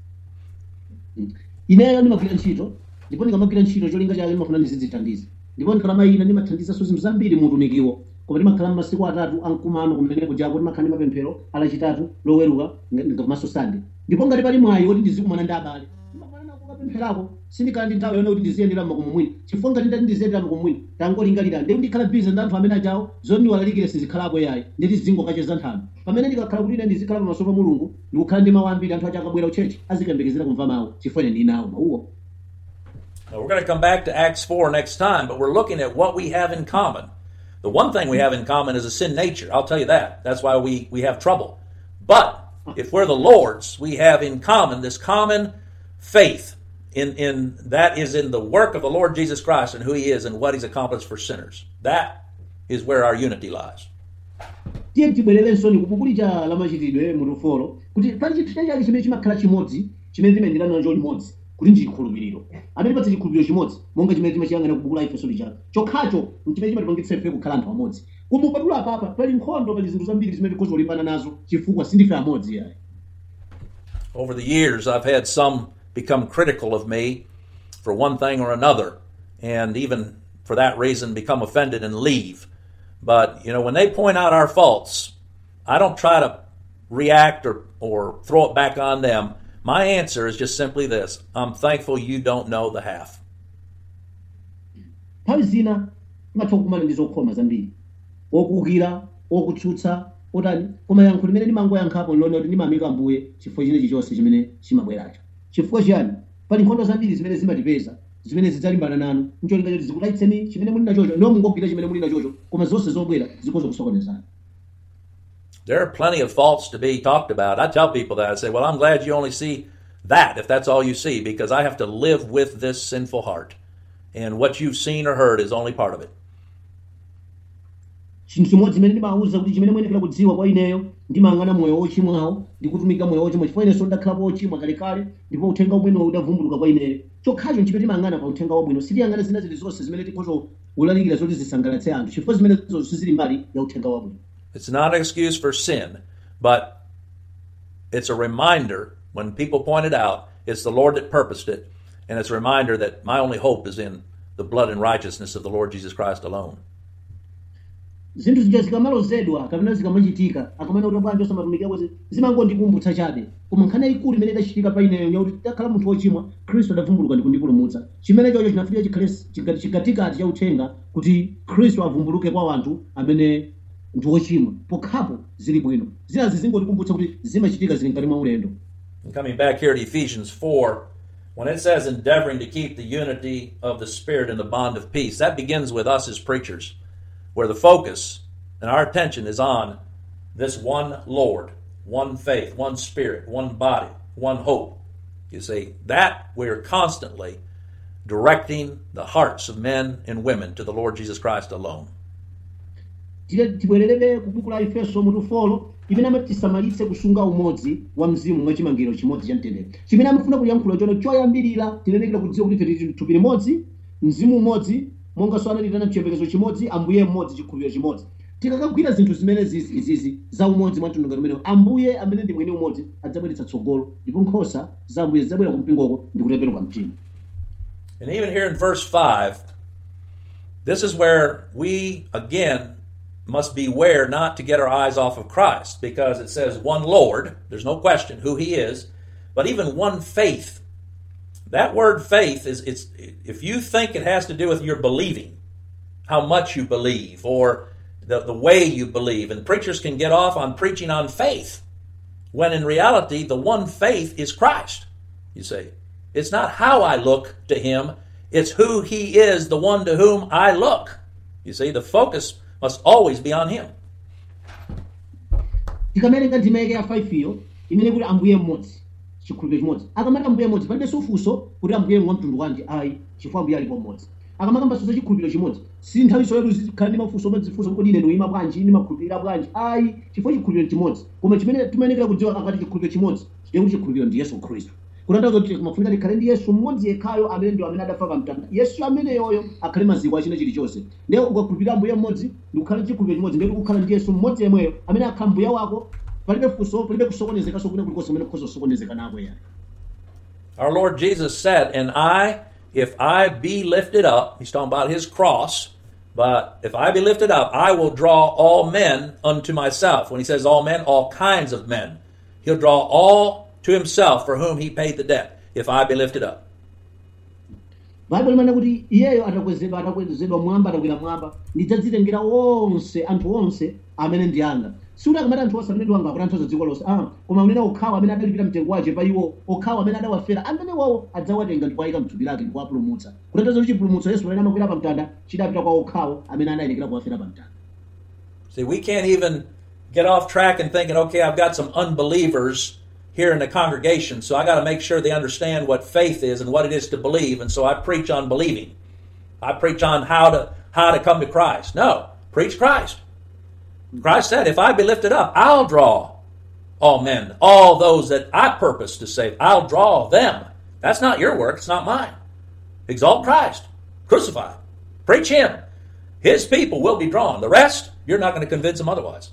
Ineyo ndimagwira ntchito ndipo ndikamagwira ntchito cholinga chake ndimafuna ndizidzithandiza ndipo ndikalamayina ndimathandiza zinthu zambiri mu utumikiwo koma ndimakhala masiku atatu amkumano kumeneko jako ndimakhala ndi mapemphero alachitatu loweruka komanso sande ndipo ngati pali mwayi woti ndizikumana ndi abale pempherako sindikhala ndi nthawi yona kuti ndiziyendera makomo mwini chifukwa ngati ndati ndiziyendera makomo mwini tangolingalira ndi ndikhala busy ndi anthu amene ajawo zoti ndiwalalikire sizikhalako yayi nditi zingokacheza nthano pamene ndikakhala kuti ine ndizikhala pamaso pa mulungu ndikukhala ndi mawu ambiri anthu aja akabwera kuchechi azikembekezera kumva mawu chifukwa ine ndinawo mawuwo. Now, we're going to come back to Acts four next time, but we're looking at what we have in common. The one thing we have in common is a sin nature. I'll tell you that. That's why we, we have trouble. But if we're the Lord's, we have in common this common faith in, in that is in the work of the Lord Jesus Christ and who he is and what he's accomplished for sinners. That is where our unity lies. Tiye tibwererenso ni kubukuli cha la machitidwe mu Rufolo kuti pali chinthu chachake chimene chimakhala chimodzi chimene timayenderana nacho limodzi kuti ndi chikhulupiriro amene patsi chikhulupiriro chimodzi monga chimene timachiyang'ana kubukula Efeso lichaka chokhacho chimene chimatipangitsa ife kukhala anthu amodzi koma upatula apapa pali nkhondo pali zinthu zambiri zimene tikhoza kulimbana nazo chifukwa sindife amodzi yayi. Over the years I've had some become critical of me for one thing or another, and even for that reason become offended and leave. But, you know, when they point out our faults, I don't try to react or, or throw it back on them. My answer is just simply this: I'm thankful you don't know the half. Nthawi zina timatha kukumana ndi zokhoma zambiri okuwukira okutsutsa otani koma yankho limene ndimangoyankhapo lilone kuti ndimamika Ambuye chifukwa chinechi chonse chimene chimabweracho. Chifukwa chiyani pali nkhondo zambiri zimene zimatipeza zimene zidzalimbana nanu ncholinga choti zikutayitseni chimene muli nachocho ndiwo mungogwira chimene muli nachocho koma zonse zobwera zikhoza kusokonezana. There are plenty of faults to be talked about. I tell people that. I say, well, I'm glad you only see that, if that's all you see, because I have to live with this sinful heart. And what you've seen or heard is only part of it. Chinthu chimodzi chimene ndimawuza kuti chimene muyenera kudziwa kwa ineyo ndimang'ana moyo wochimwawo ndikutumika moyo wochimwa chifukwa inenso ndakhalapo wochimwa kalekale ndipo uthenga wabwino udavumbuluka kwa ineyo chokhacho chimene timang'ana pa uthenga wabwino sitiyang'ana zina zilizonse zimene tikhoza kulalikira zoti zisangalatse anthu chifukwa zimene zonse zili mbali ya uthenga wabwino. It's not an excuse for sin, but it's a reminder. When people point it out, it's the Lord that purposed it, and it's a reminder that my only hope is in the blood and righteousness of the Lord Jesus Christ alone. Zinthu zija zikamalozedwa kapena zikamachitika akamana kuti bwanji osamatumikira kwese zimangondikumbutsa chabe koma nkhani ikulu imene idachitika pa ineyo yakuti takhala munthu wochimwa Khristu adavumbuluka ndi kundipulumutsa chimene chocho chinafunika chikhale chikatikati cha uthenga kuti Khristu avumbuluke kwa anthu amene ndi wochimwa pokhapo zili bwino zina zizingotikumbutsa kuti zimachitika zili mkati mwa ulendo. Coming back here to Ephesians four, when it says endeavoring to keep the unity of the Spirit in the bond of peace, that begins with us as preachers, where the focus and our attention is on this one Lord, one faith, one Spirit, one body, one hope. You see, that we're constantly directing the hearts of men and women to the Lord Jesus Christ alone. tibwererebe ku buku la Efeso mutu folo imene amatisamalitse kusunga umodzi wa mzimu mwa chimangiro chimodzi cha mtendere. Chimene amafuna kuyankhula chono choyambirira tinenekera kudziwa kuti tili thupi limodzi, mzimu umodzi, monga so analirana chiyembekezo chimodzi, ambuye mmodzi, chikhulupiriro chimodzi. Tikakagwira zinthu zimene zizi izizi za umodzi mwa mtundu umene ambuye amene ndi mwini umodzi adzabweretsa tsogolo, ndipo nkhosa za ambuye zidzabwera kumpingoko ndi kutembenuka mtima. And even here in verse five, this is where we again must beware not to get our eyes off of Christ, because it says one Lord, there's no question who he is, but even one faith. That word faith is, it's, if you think it has to do with your believing, how much you believe, or the, the way you believe, and preachers can get off on preaching on faith, when in reality the one faith is Christ, you see. It's not how I look to him, it's who he is, the one to whom I look. You see, the focus must always be on him. Tikamereka ndimeke ya five iyo imene kuti ambuye mmodzi, chikhulupiriro chimodzi. Akamati ambuye mmodzi palibe sufunso kuti ambuye mwa mtundu wanji, ayi chifukwa ambuye alipo mmodzi. Akamakamba so chikhulupiriro chimodzi, si nthawi soyeru zikhala ndi mafunso madzifunso kuti ine ndiyima bwanji, ine makhulupirira bwanji, ayi chifukwa chikhulupiriro chimodzi. Koma chimene timenekera kudziwa akati chikhulupiriro chimodzi, ndiye kuti chikhulupiriro ndi Yesu Khristu. Kutanthauza kuti mafunika tikhale ndi Yesu mmodzi yekhayo amene ndi amene adafa pa mtanda. Yesu amene yoyo akhale maziko achina chilichonse. Ndiye ukakhulupirira ambuye mmodzi ndi kukhala chikhulupiriro chimodzi, ndiye kukhala ndi Yesu mmodzi yemweyo amene akhala mbuye wako, palibe funso, palibe kusokonezeka sokuna kulikonse amene kukhoza kusokonezeka nako yani. Our Lord Jesus said, and I, if I be lifted up, he's talking about his cross, but if I be lifted up, I will draw all men unto myself. When he says all men, all kinds of men. He'll draw all to himself for whom he paid the debt, if I be lifted up. Bible limana kuti iyeyo atakwezedwa atakwezedwa mwamba atakwera mwamba ndidzadzitengera onse anthu onse amene ndi anga. Sikuti akamati anthu onse amene ndi anga kuti anthu dziko lonse, ah, koma unena okhawa amene adalipira mtengo wache pa iwo, okhawa amene adawafera, amene wawo adzawatenga ndi kuwayika mthupi lake ndi kuwapulumutsa. Kutanthauza kuti chipulumutso Yesu amene amakwera pa mtanda chidapita kwa okhawo amene anayenekera kuwafera pa mtanda. See, we can't even get off track and thinking, okay, I've got some unbelievers here in the congregation, so I got to make sure they understand what faith is and what it is to believe, and so I preach on believing. I preach on how to how to come to Christ. No, preach Christ. Christ said, if I be lifted up, I'll draw all men, all those that I purpose to save. I'll draw them. That's not your work, it's not mine. Exalt Christ. Crucify. Preach him. His people will be drawn. The rest, you're not going to convince them otherwise.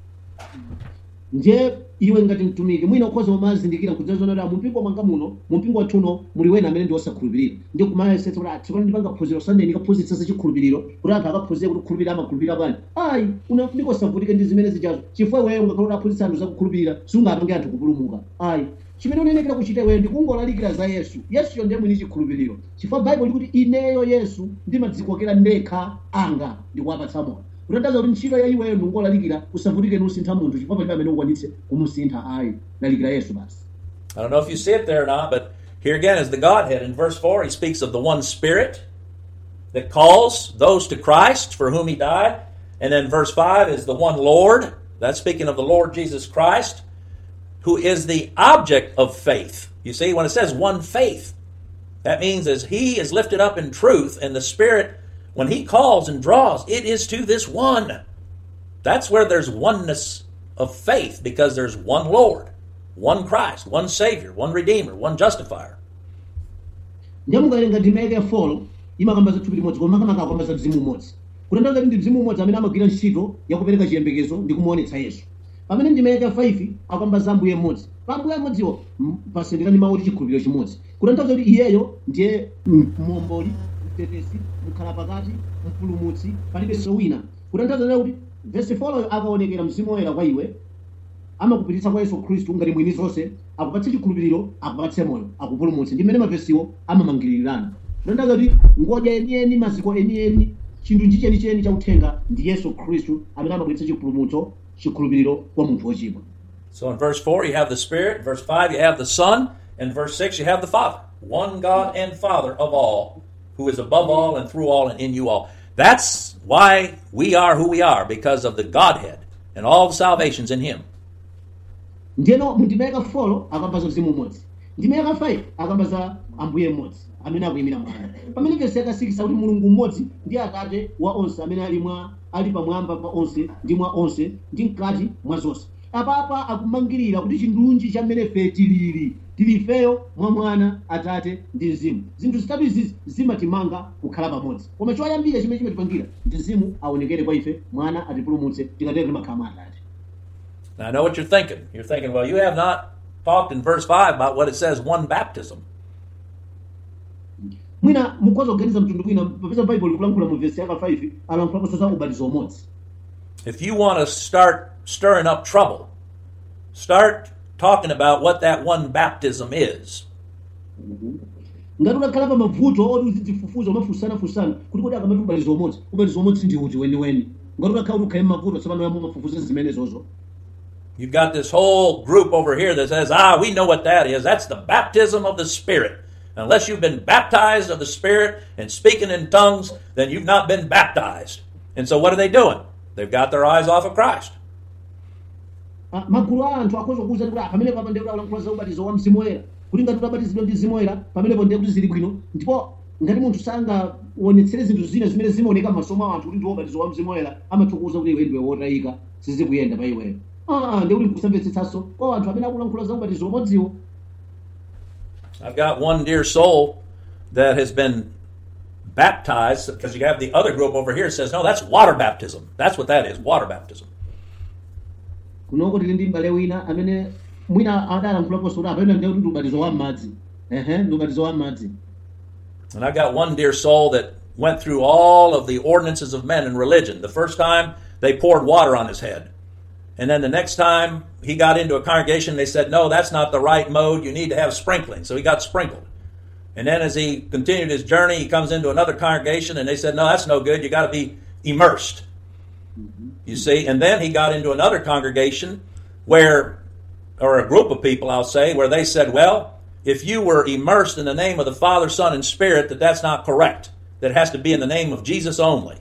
Nje iwe ngati mtumiki mwina ukhoza umazindikira kudzazonera mumpingo mwanga muno mumpingo wathuno muli wena amene ndi osakhulupirira ndi kumayesetsa kuti atikoni ndipanga phunziro Sunday ndikaphunzitsa za chikhulupiriro kuti anthu akaphunzire kuti kukhulupirira amakhulupirira bwanji. Ayi unafunika usavutike ndi zimene zijazo chifukwa iweyo ngakhala aphunzitsa anthu za kukhulupirira sungapange anthu kupulumuka. Ayi chimene unenekera kuchita iweyo ndi kungolalikira za Yesu. Yesuyo ndiye mwini chikhulupiriro, chifukwa Bible likuti ineyo Yesu ndimadzikokera ndekha anga ndi kuwapatsa moyo. Kutanthauza kuti ntchito ya iweyo ndi kungolalikira, usavutike nusintha munthu chifukwa palibe amene ukwanitse kumusintha. Ayi lalikira Yesu basi. I don't know if you see it there or not, but here again is the Godhead. In verse four, he speaks of the one Spirit that calls those to Christ for whom he died. And then verse five is the one Lord. That's speaking of the Lord Jesus Christ, who is the object of faith. You see, when it says one faith, that means as he is lifted up in truth, and the Spirit, when he calls and draws, it is to this one. That's where there's oneness of faith, because there's one Lord, one Christ, one Savior, one Redeemer, one Justifier. Njamukalenga ndimeke folo imakamba za thupi limodzi koma makamaka akamba za mzimu umodzi. Kutanthauza kuti ndi mzimu umodzi amene amagwira ntchito yakupereka chiyembekezo ndi kumuonetsa Yesu. Pamene ndimeke five akamba za ambuye mmodzi. Pa ambuye mmodziwo pasendeka ndi mawu oti chikhulupiriro chimodzi. Kutanthauza kuti iyeyo ndiye muomboli, mtetezi, mkhala pakati, mpulumutsi, palibe wina. Kutanthauza kuti verse four akaonekera mzimu woyera kwa iwe amakupititsa kwa Yesu Khristu ngati mwini zonse, akupatse chikhulupiriro, akupatse moyo, akupulumutse. Ndi mmene mavesiwo amamangirirana. Kutanthauza kuti ngodya enieni, maziko enieni, chinthu njichenicheni cha uthenga ndi Yesu Khristu amene amabweretsa chipulumutso, chikhulupiriro kwa munthu wochimwa. So in verse four you have the Spirit, verse five you have the Son, and verse six you have the Father. One God and Father of all, who is above all and through all and in you all. That's why we are who we are, because of the Godhead and all the salvations in him. Ndiyeno mundimeka folo akamba za mzimu umodzi. ndime yaka five akamba za ambuye mmodzi amene akuyimira mwana. Pamene vesi yaka six akuti mulungu mmodzi ndi atate wa onse amene ali mwa ali pamwamba pa onse ndi mwa onse ndi mkati mwa zonse. Apapa akumangirira kuti chindunji chamene fe tilili tilifeyo mwa mwana atate ndi mzimu. Zinthu zitatu izi zimatimanga kukhala pamodzi. Koma choyambira chimene chimatipangira ndi mzimu aonekere kwa ife, mwana atipulumutse tikatero timakhala mwa atate. Now I know what you're thinking. You're thinking, well, you have not talked in verse five about what it says, one baptism. Mwina mukhoza kuganiza mtundu wina popeza Bible ikulankhula mu verse yaka five alankhulapo za ubatizo umodzi. If you want to start stirring up trouble, start talking about what that one baptism is. Ngati ukakhala pa mavuto oti uzidzifufuza umafunsana funsana kuti kodi akamati ubatizo umodzi ubatizo umodzi ndi uti weniweni. Ngati ukakhala kuti ukhale mavuto tsopano yambo mafufuza zimenezozo. You've got this whole group over here that says, ah, we know what that is. That's the baptism of the Spirit. Unless you've been baptized of the Spirit and speaking in tongues, then you've not been baptized. And so what are they doing? They've got their eyes off of Christ. Magulu anthu akhoza kuuza kuti pamene papa ndikuti akulankhula za ubatizo wa mzimu woyera kuti ngati utabatizidwa ndi mzimu woyera pamenepo ndiye kuti zili bwino, ndipo ngati munthu sangaonetsere zinthu zina zimene zimaoneka m'maso a anthu kuti ndiwo ubatizo wa mzimu woyera amatikuuza kuti iwe ndiwe wotayika sizikuyenda pa iweyo. Ah, ndiye kuti nkusamvetsetsanso kwa anthu amene akulankhula za ubatizo umodziwo. I've got one dear soul that has been baptized, because you have the other group over here that says, no, that's water baptism. That's what that is, water baptism. Kunoko tili ndi mbale wina amene mwina adalankhulapo kuti apena ndiye kuti ndi ubatizo wa madzi. Ehe, ndi ubatizo wa madzi. And I got one dear soul that went through all of the ordinances of men in religion. The first time, they poured water on his head. And then the next time he got into a congregation, they said, no, that's not the right mode. You need to have sprinkling. So he got sprinkled. And then as he continued his journey, he comes into another congregation, and they said, no, that's no good. You got to be immersed. You see? And then he got into another congregation where, or a group of people, I'll say, where they said, well, if you were immersed in the name of the Father, Son, and Spirit, that that's not correct. That it has to be in the name of Jesus only.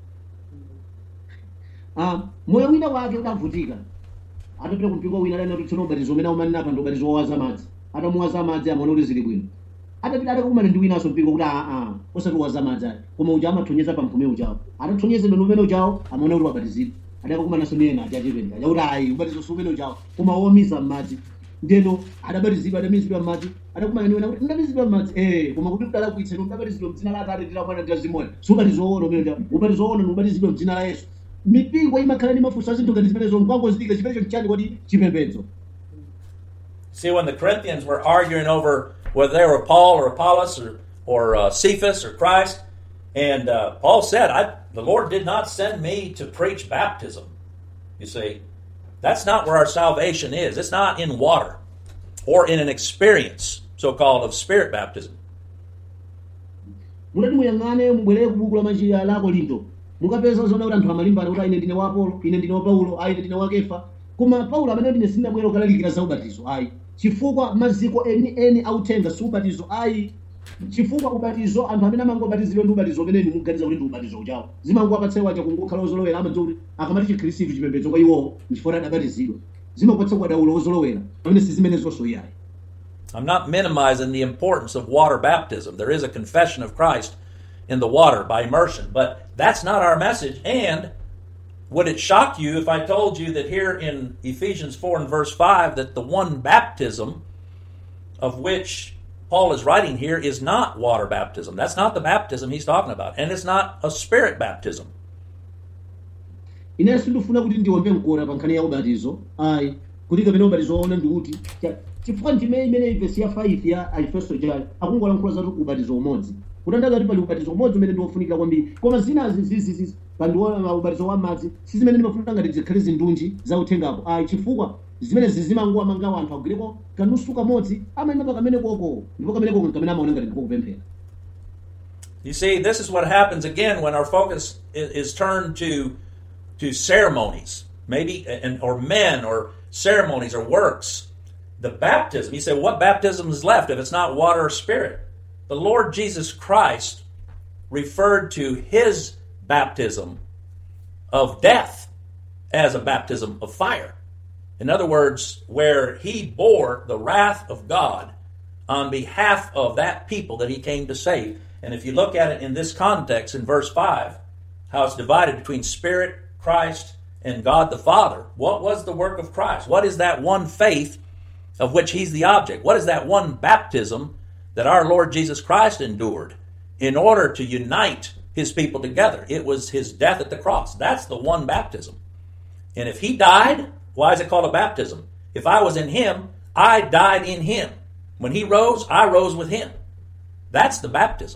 Ah, moyo wina wake udavutika. Atapita kumpingo wina lena kuti tsono ubatizo umene umanena apa ndi ubatizo wowaza madzi. Atamuwaza madzi amaona kuti zili bwino. Atapita atakumana ndi winanso mpingo kuti a a osati waza madzi ati. Koma uja amathonyeza pa mpume ujawo. Atathonyezedwa ndi umene ujawo amaona kuti wabatizidwa. Atakakumananso ndi ena ati achipenda. Yakuti ayi ubatizo umene ujawo koma womiza madzi. Ndeno adabatizidwa adamizidwa madzi. Atakumana ndi wina kuti ndabatizidwa madzi. Eh, koma kuti kudala kuitseni ndabatizidwa m'dzina la Atate ndi la Mwana ndi la Mzimu Woyera. Subatizo woona umene ujawo. Ubatizo woona ubatizidwa m'dzina la Yesu. Mipingo imakhala ndi mafunso zinthu ngati zimenezo mkwangozitika chimenecho nchani kwati chipembedzo. See, when the Corinthians were arguing over whether they were Paul or Apollos or, or uh, Cephas or Christ, and uh, Paul said, I, the Lord did not send me to preach baptism. You see, that's not where our salvation is. It's not in water or in an experience, so-called, of spirit baptism. Mutati muyang'ane mubwerere ku buku la machira la Korinto. Mukapeza zona kuti anthu amalimbana kuti ine ndine wa Apolo, ine ndine wa Paulo, ayi ndine wa Kefa. Koma Paulo amene ndine sindabwera kulalikira za ubatizo ayi. Chifukwa maziko eni eni autenga si ubatizo ayi. Chifukwa ubatizo anthu amene amangobatizidwa ndi ubatizo umene muganiza kuti ndi ubatizo uchawo. Zimango apatsewa acha kungokhala ozolowera amadziwa kuti akamati chikhristu chipembedzo kwa iwo nchifukwa adabatizidwa. Zimakwatsewa dawulo ozolowera pamene si zimenezonso iyayi. I'm not minimizing the importance of water baptism. There is a confession of Christ in the water by immersion, but that's not our message. And would it shock you if I told you that here in Ephesians four and verse five that the one baptism of which Paul is writing here is not water baptism? That's not the baptism he's talking about, and it's not a spirit baptism. Ine sindifuna kuti ndiwombe mkora pa nkhani ya ubatizo ayi kuti kapena ubatizo waona ndi kuti chifukwa ndime imene verse ya five ya Efeso chali akungolankhula za ubatizo umodzi. Kutandaza kuti pali ubatizo umodzi umene ndiwofunikira kwambiri. Koma zinazi zizizi pandiona ubatizo wa madzi si zimene ndimafunika ngati zikhale zindunji za uthengapo. Ayi chifukwa zimene zizimangowa mangawa anthu aguleko kanusu kamodzi amayima pa kamene koko ndipo kamene koko kamene amaona ngati ndikokupemphera. You see, this is what happens again when our focus is, is turned to to ceremonies, maybe, and or men or ceremonies or works. The baptism, you say, what baptism is left if it's not water or spirit? The Lord Jesus Christ referred to his baptism of death as a baptism of fire. In other words, where he bore the wrath of God on behalf of that people that he came to save. And if you look at it in this context, in verse five, how it's divided between Spirit, Christ, and God the Father, what was the work of Christ? What is that one faith of which he's the object? What is that one baptism that our Lord Jesus Christ endured in order to unite his people together? It was his death at the cross. That's the one baptism. And if he died, why is it called a baptism? If I was in him, I died in him. When he rose, I rose with him. That's the baptism.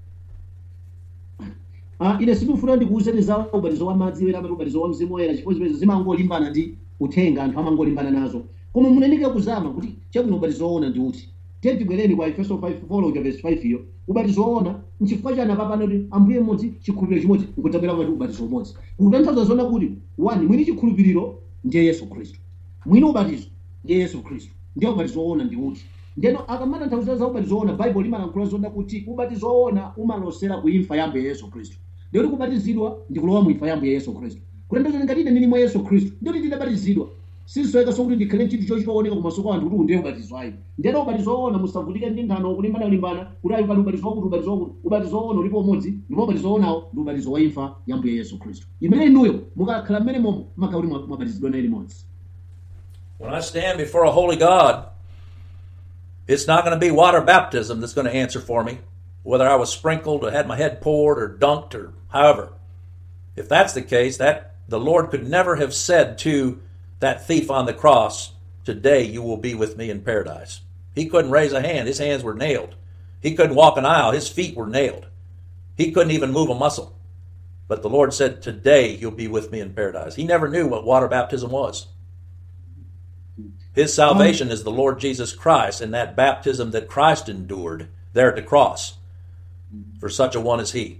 Ah, ine sindifuna ndikuwuzeni za ubatizo wa madzi wena ubatizo wa mzimu woyera chifukwa zimenezo zimangolimbana ndi uthenga, anthu amangolimbana nazo. Koma muneneke kuzama kuti chakuno ubatizo woona ndi uti. Tiyeni tibwereni kwa Efeso five four verse five iyo. Ubatizo woona nchifukwa chani apapa kuti ambuye mmodzi chikhulupiriro chimodzi nkutabwera kuti ubatizo umodzi. Kutanthauza zona kuti one mwini chikhulupiriro ndiye Yesu Khristu. Mwini ubatizo ndiye Yesu Khristu. Ndiye ubatizo woona ndi uti. Ndeno akamana nthawi za ubatizo woona Bible limalankhula zona kuti ubatizo woona umalosera kuimfa ya Ambuye Yesu Khristu. Ndiyo kubatizidwa ndikulowa mu imfa ya Ambuye Yesu Khristu. Kutanthauza ngati ine ndili mwa Yesu Khristu ndiyo ndinabatizidwa. Sinsoyeka sokuti ndikhale chinthu chochitaoneka kumasoko anthu kuti ndiye ubatizo ayi. Ndeno ubatizo woona musavutike ndi nthano okulimbana limbana kuti ayi pali ubatizo wakuti ubatizo wakuti ubatizo woona ulipo umodzi ndipo ubatizo woonawo ndi ubatizo wa imfa ya Ambuye Yesu Khristu. Imene inuyo mukakhala mmene momwe makauli mwabatizidwa naye limodzi. When I stand before a holy God, it's not going to be water baptism that's going to answer for me, whether I was sprinkled or had my head poured or dunked or however. If that's the case, that the Lord could never have said to that thief on the cross, today you will be with me in paradise. He couldn't raise a hand. His hands were nailed. He couldn't walk an aisle. His feet were nailed. He couldn't even move a muscle. But the Lord said, today you'll be with me in paradise. He never knew what water baptism was. His salvation is the Lord Jesus Christ and that baptism that Christ endured there at the cross for such a one as he.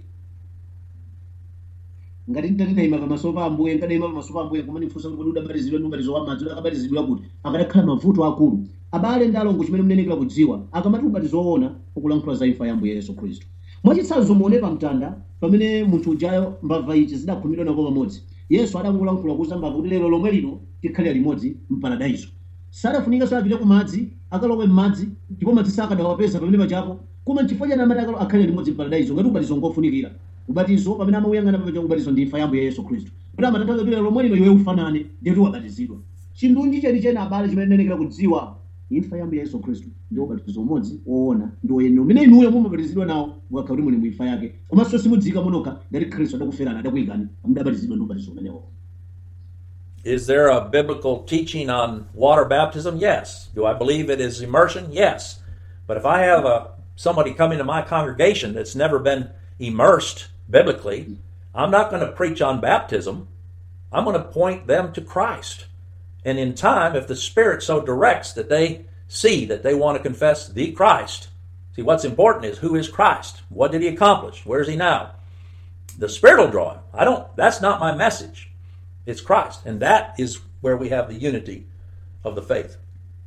Ngati ndinayima pamasopa ambuye ngati pamasopa ambuye kumene mfusa kuti udabatizidwa ndi ubatizo wa madzi akabatizidwa kuti akadakhala mavuto akulu abale ndi alongo chimene mnenekera kudziwa akamati ubatizo woona ukulankhula za imfa ya Ambuye Yesu Khristu. Mwachitsanzo muone pa mtanda pamene munthu ujayo mbava ichi zidakhumidwa nako pamodzi. Yesu adakulankhula kuza mbava kuti lero lomwe lino tikhalira limodzi mparadiso. Sadafunika sapite ku madzi akalowe m'madzi ndipo madzi sakadawapeza pamene pachapo koma chifukwa cha namati akhalira limodzi mparadiso ngati ubatizo ngofunikira. Ubatizo pamene amauyang'ana pamene ubatizo ndi imfa ya Ambuye Yesu Khristu. Kuti amatanthauza kuti lero lomwe lino iwe ufanane ndiye wabatizidwa. Chindunji chenicheni abale chimene ndinenekera kudziwa imfa ya Ambuye Yesu Khristu ndi ubatizo umodzi woona ndi woyenera umene inuyo mumabatizidwa nawo mukakhala kuti muli mu imfa yake komanso simudzika monokha ngati Khristu adakuferani adakuyikani mudabatizidwa ndi ubatizo umenewo. Is there a biblical teaching on water baptism? Yes. Do I believe it is immersion? Yes. But if I have a somebody coming to my congregation that's never been immersed biblically, I'm not going to preach on baptism. I'm going to point them to Christ. And in time, if the Spirit so directs that they see that they want to confess the Christ, see, what's important is who is Christ? What did he accomplish? Where is he now? The Spirit will draw him. I don't, that's not my message. It's Christ. And that is where we have the unity of the faith.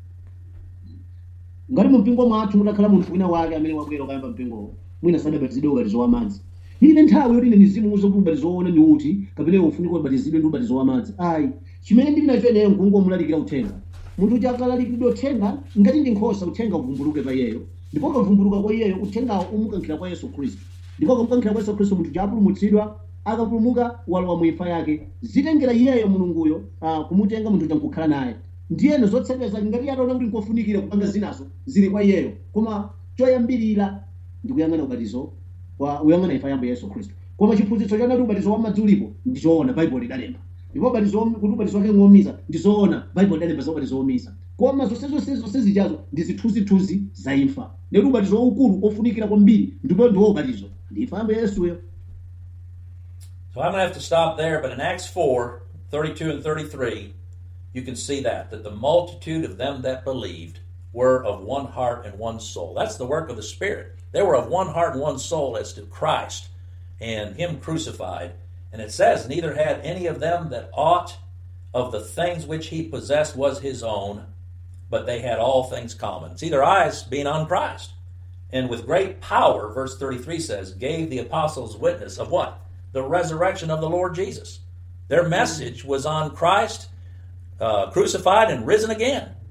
Ngati mpingo mwathu mutakhala munthu wina wake amene wabwera kuyamba mpingo mwina sadabatizidwe ubatizo wa madzi. Ine nthawi yoti ine ndizimuuza kuti ubatizo woona ndi uti kapena ufunika ubatizidwe ndi ubatizo wa madzi. Ayi, chimene ndili nacho ineyo nkungomulalikira uthenga. Munthu uja akalalikidwa uthenga ngati ndi nkhosa uthenga uvumbuluke pa iyeyo. Ndipo kavumbuluka kwa iyeyo uthengawo umukankhira kwa Yesu Khristu. Ndipo kamukankhira kwa Yesu Khristu munthu uja apulumutsidwa akapulumuka walowa mu imfa yake. Zitengera iyeyo mulunguyo uh, kumutenga munthu uja nkukhala naye. Ndiyeno zotsatira ngati ataona kuti nkofunikira kupanga zinazo zili kwa iyeyo. Koma choyambirira ndikuyang'ana ubatizo wa uyang'ana imfa ya Ambuye Yesu Khristu. Koma chiphunzitso chanati ubatizo wa madzi ulipo ndichoona Bible idalemba. Ndipo ubatizo kuti ubatizo wake ngomiza ndizoona Bible idalemba za ubatizo womiza. Koma zonse zonse zonse zijazo ndi zithunzithunzi za imfa. Lero ubatizo waukulu ofunikira kwambiri ndipo ndiwo ubatizo ndi imfa ya Ambuye Yesuyo. So I'm going to have to stop there, but in Acts four, thirty-two and thirty-three, you can see that, that the multitude of them that believed were of one heart and one soul. That's the work of the Spirit. They were of one heart and one soul as to Christ and him crucified. And it says, neither had any of them that aught of the things which he possessed was his own, but they had all things common. See, their eyes being on Christ. And with great power, verse thirty-three says, gave the apostles witness of what? The resurrection of the Lord Jesus. Their message was on Christ, uh, crucified and risen again.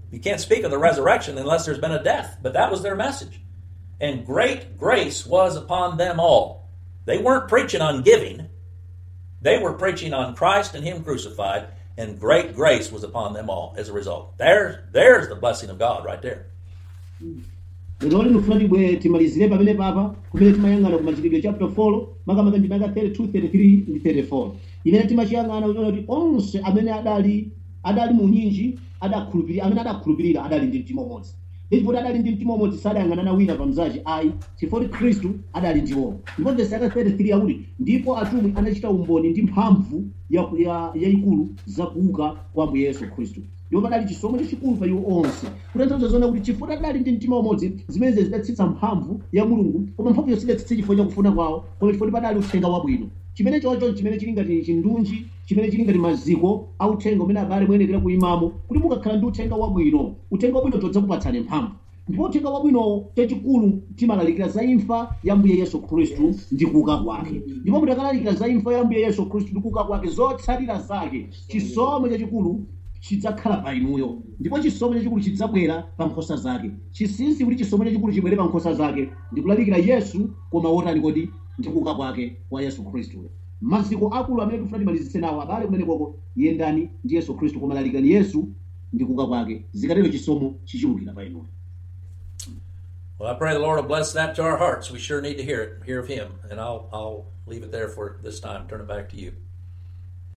You can't speak of the resurrection unless there's been a death. But that was their message. And great grace was upon them all. They weren't preaching on giving. They were preaching on Christ and Him crucified, and great grace was upon them all as a result. There, there's the blessing of God right there. lero lino funa tibwe timalizire pamene papa kumene timayang'ana ku machitidwe chapter four makamaka ndimanga thirty-two thirty-three ndi thirty-four imene timachiyang'ana kuona kuti onse amene adali adali mu nyinji adakhulupirira amene adakhulupirira adali ndi mtima umodzi ndipo adali ndi mtima umodzi sadayang'anana wina pamzazi ayi chifukwa Khristu adali ndiwo ndipo verse yaka thirty-three yakuti ndipo atumwi anachita umboni ndi mphamvu yayikulu za kuuka kwa Ambuye Yesu Khristu ndipo padali chisomo chachikulu pa iwo onse kutanthauza zoona kuti chifukwa adali ndi mtima umodzi zimene zidatsitsa mphamvu ya Mulungu koma mphamvu yosidatsitsa chifukwa chakufuna kwawo koma chifukwa padali uthenga wabwino chimene chocho chimene chili ngati chindunji chimene chili ngati maziko a uthenga umene abale muyenera kuyimamo kuti mukakhala ndi uthenga wabwino uthenga wabwino udzakupatsani mphamvu ndipo uthenga wabwino chachikulu timalalikira za imfa ya Ambuye Yesu Khristu ndi kuuka kwake ndipo mutakalalikira za imfa ya Ambuye Yesu Khristu ndi kuuka kwake zotsatira zake chisomo chachikulu chidzakhala pa inuyo ndipo chisomo chachikulu chidzabwera pa nkhosa zake chinsinsi kuti chisomo chachikulu chibwere pa nkhosa zake ndikulalikira Yesu koma wotani kodi ndi kuuka kwake kwa Yesu Khristu maziko akulu amene tifuna timalizitse nawo abale kumene koko yendani ndi Yesu Khristu koma lalikirani Yesu ndi kuuka kwake zikatero chisomo chichulukira pa inuyo. Well, I pray the Lord will bless that to our hearts. We sure need to hear it, hear of Him. And I'll, I'll leave it there for this time. Turn it back to you.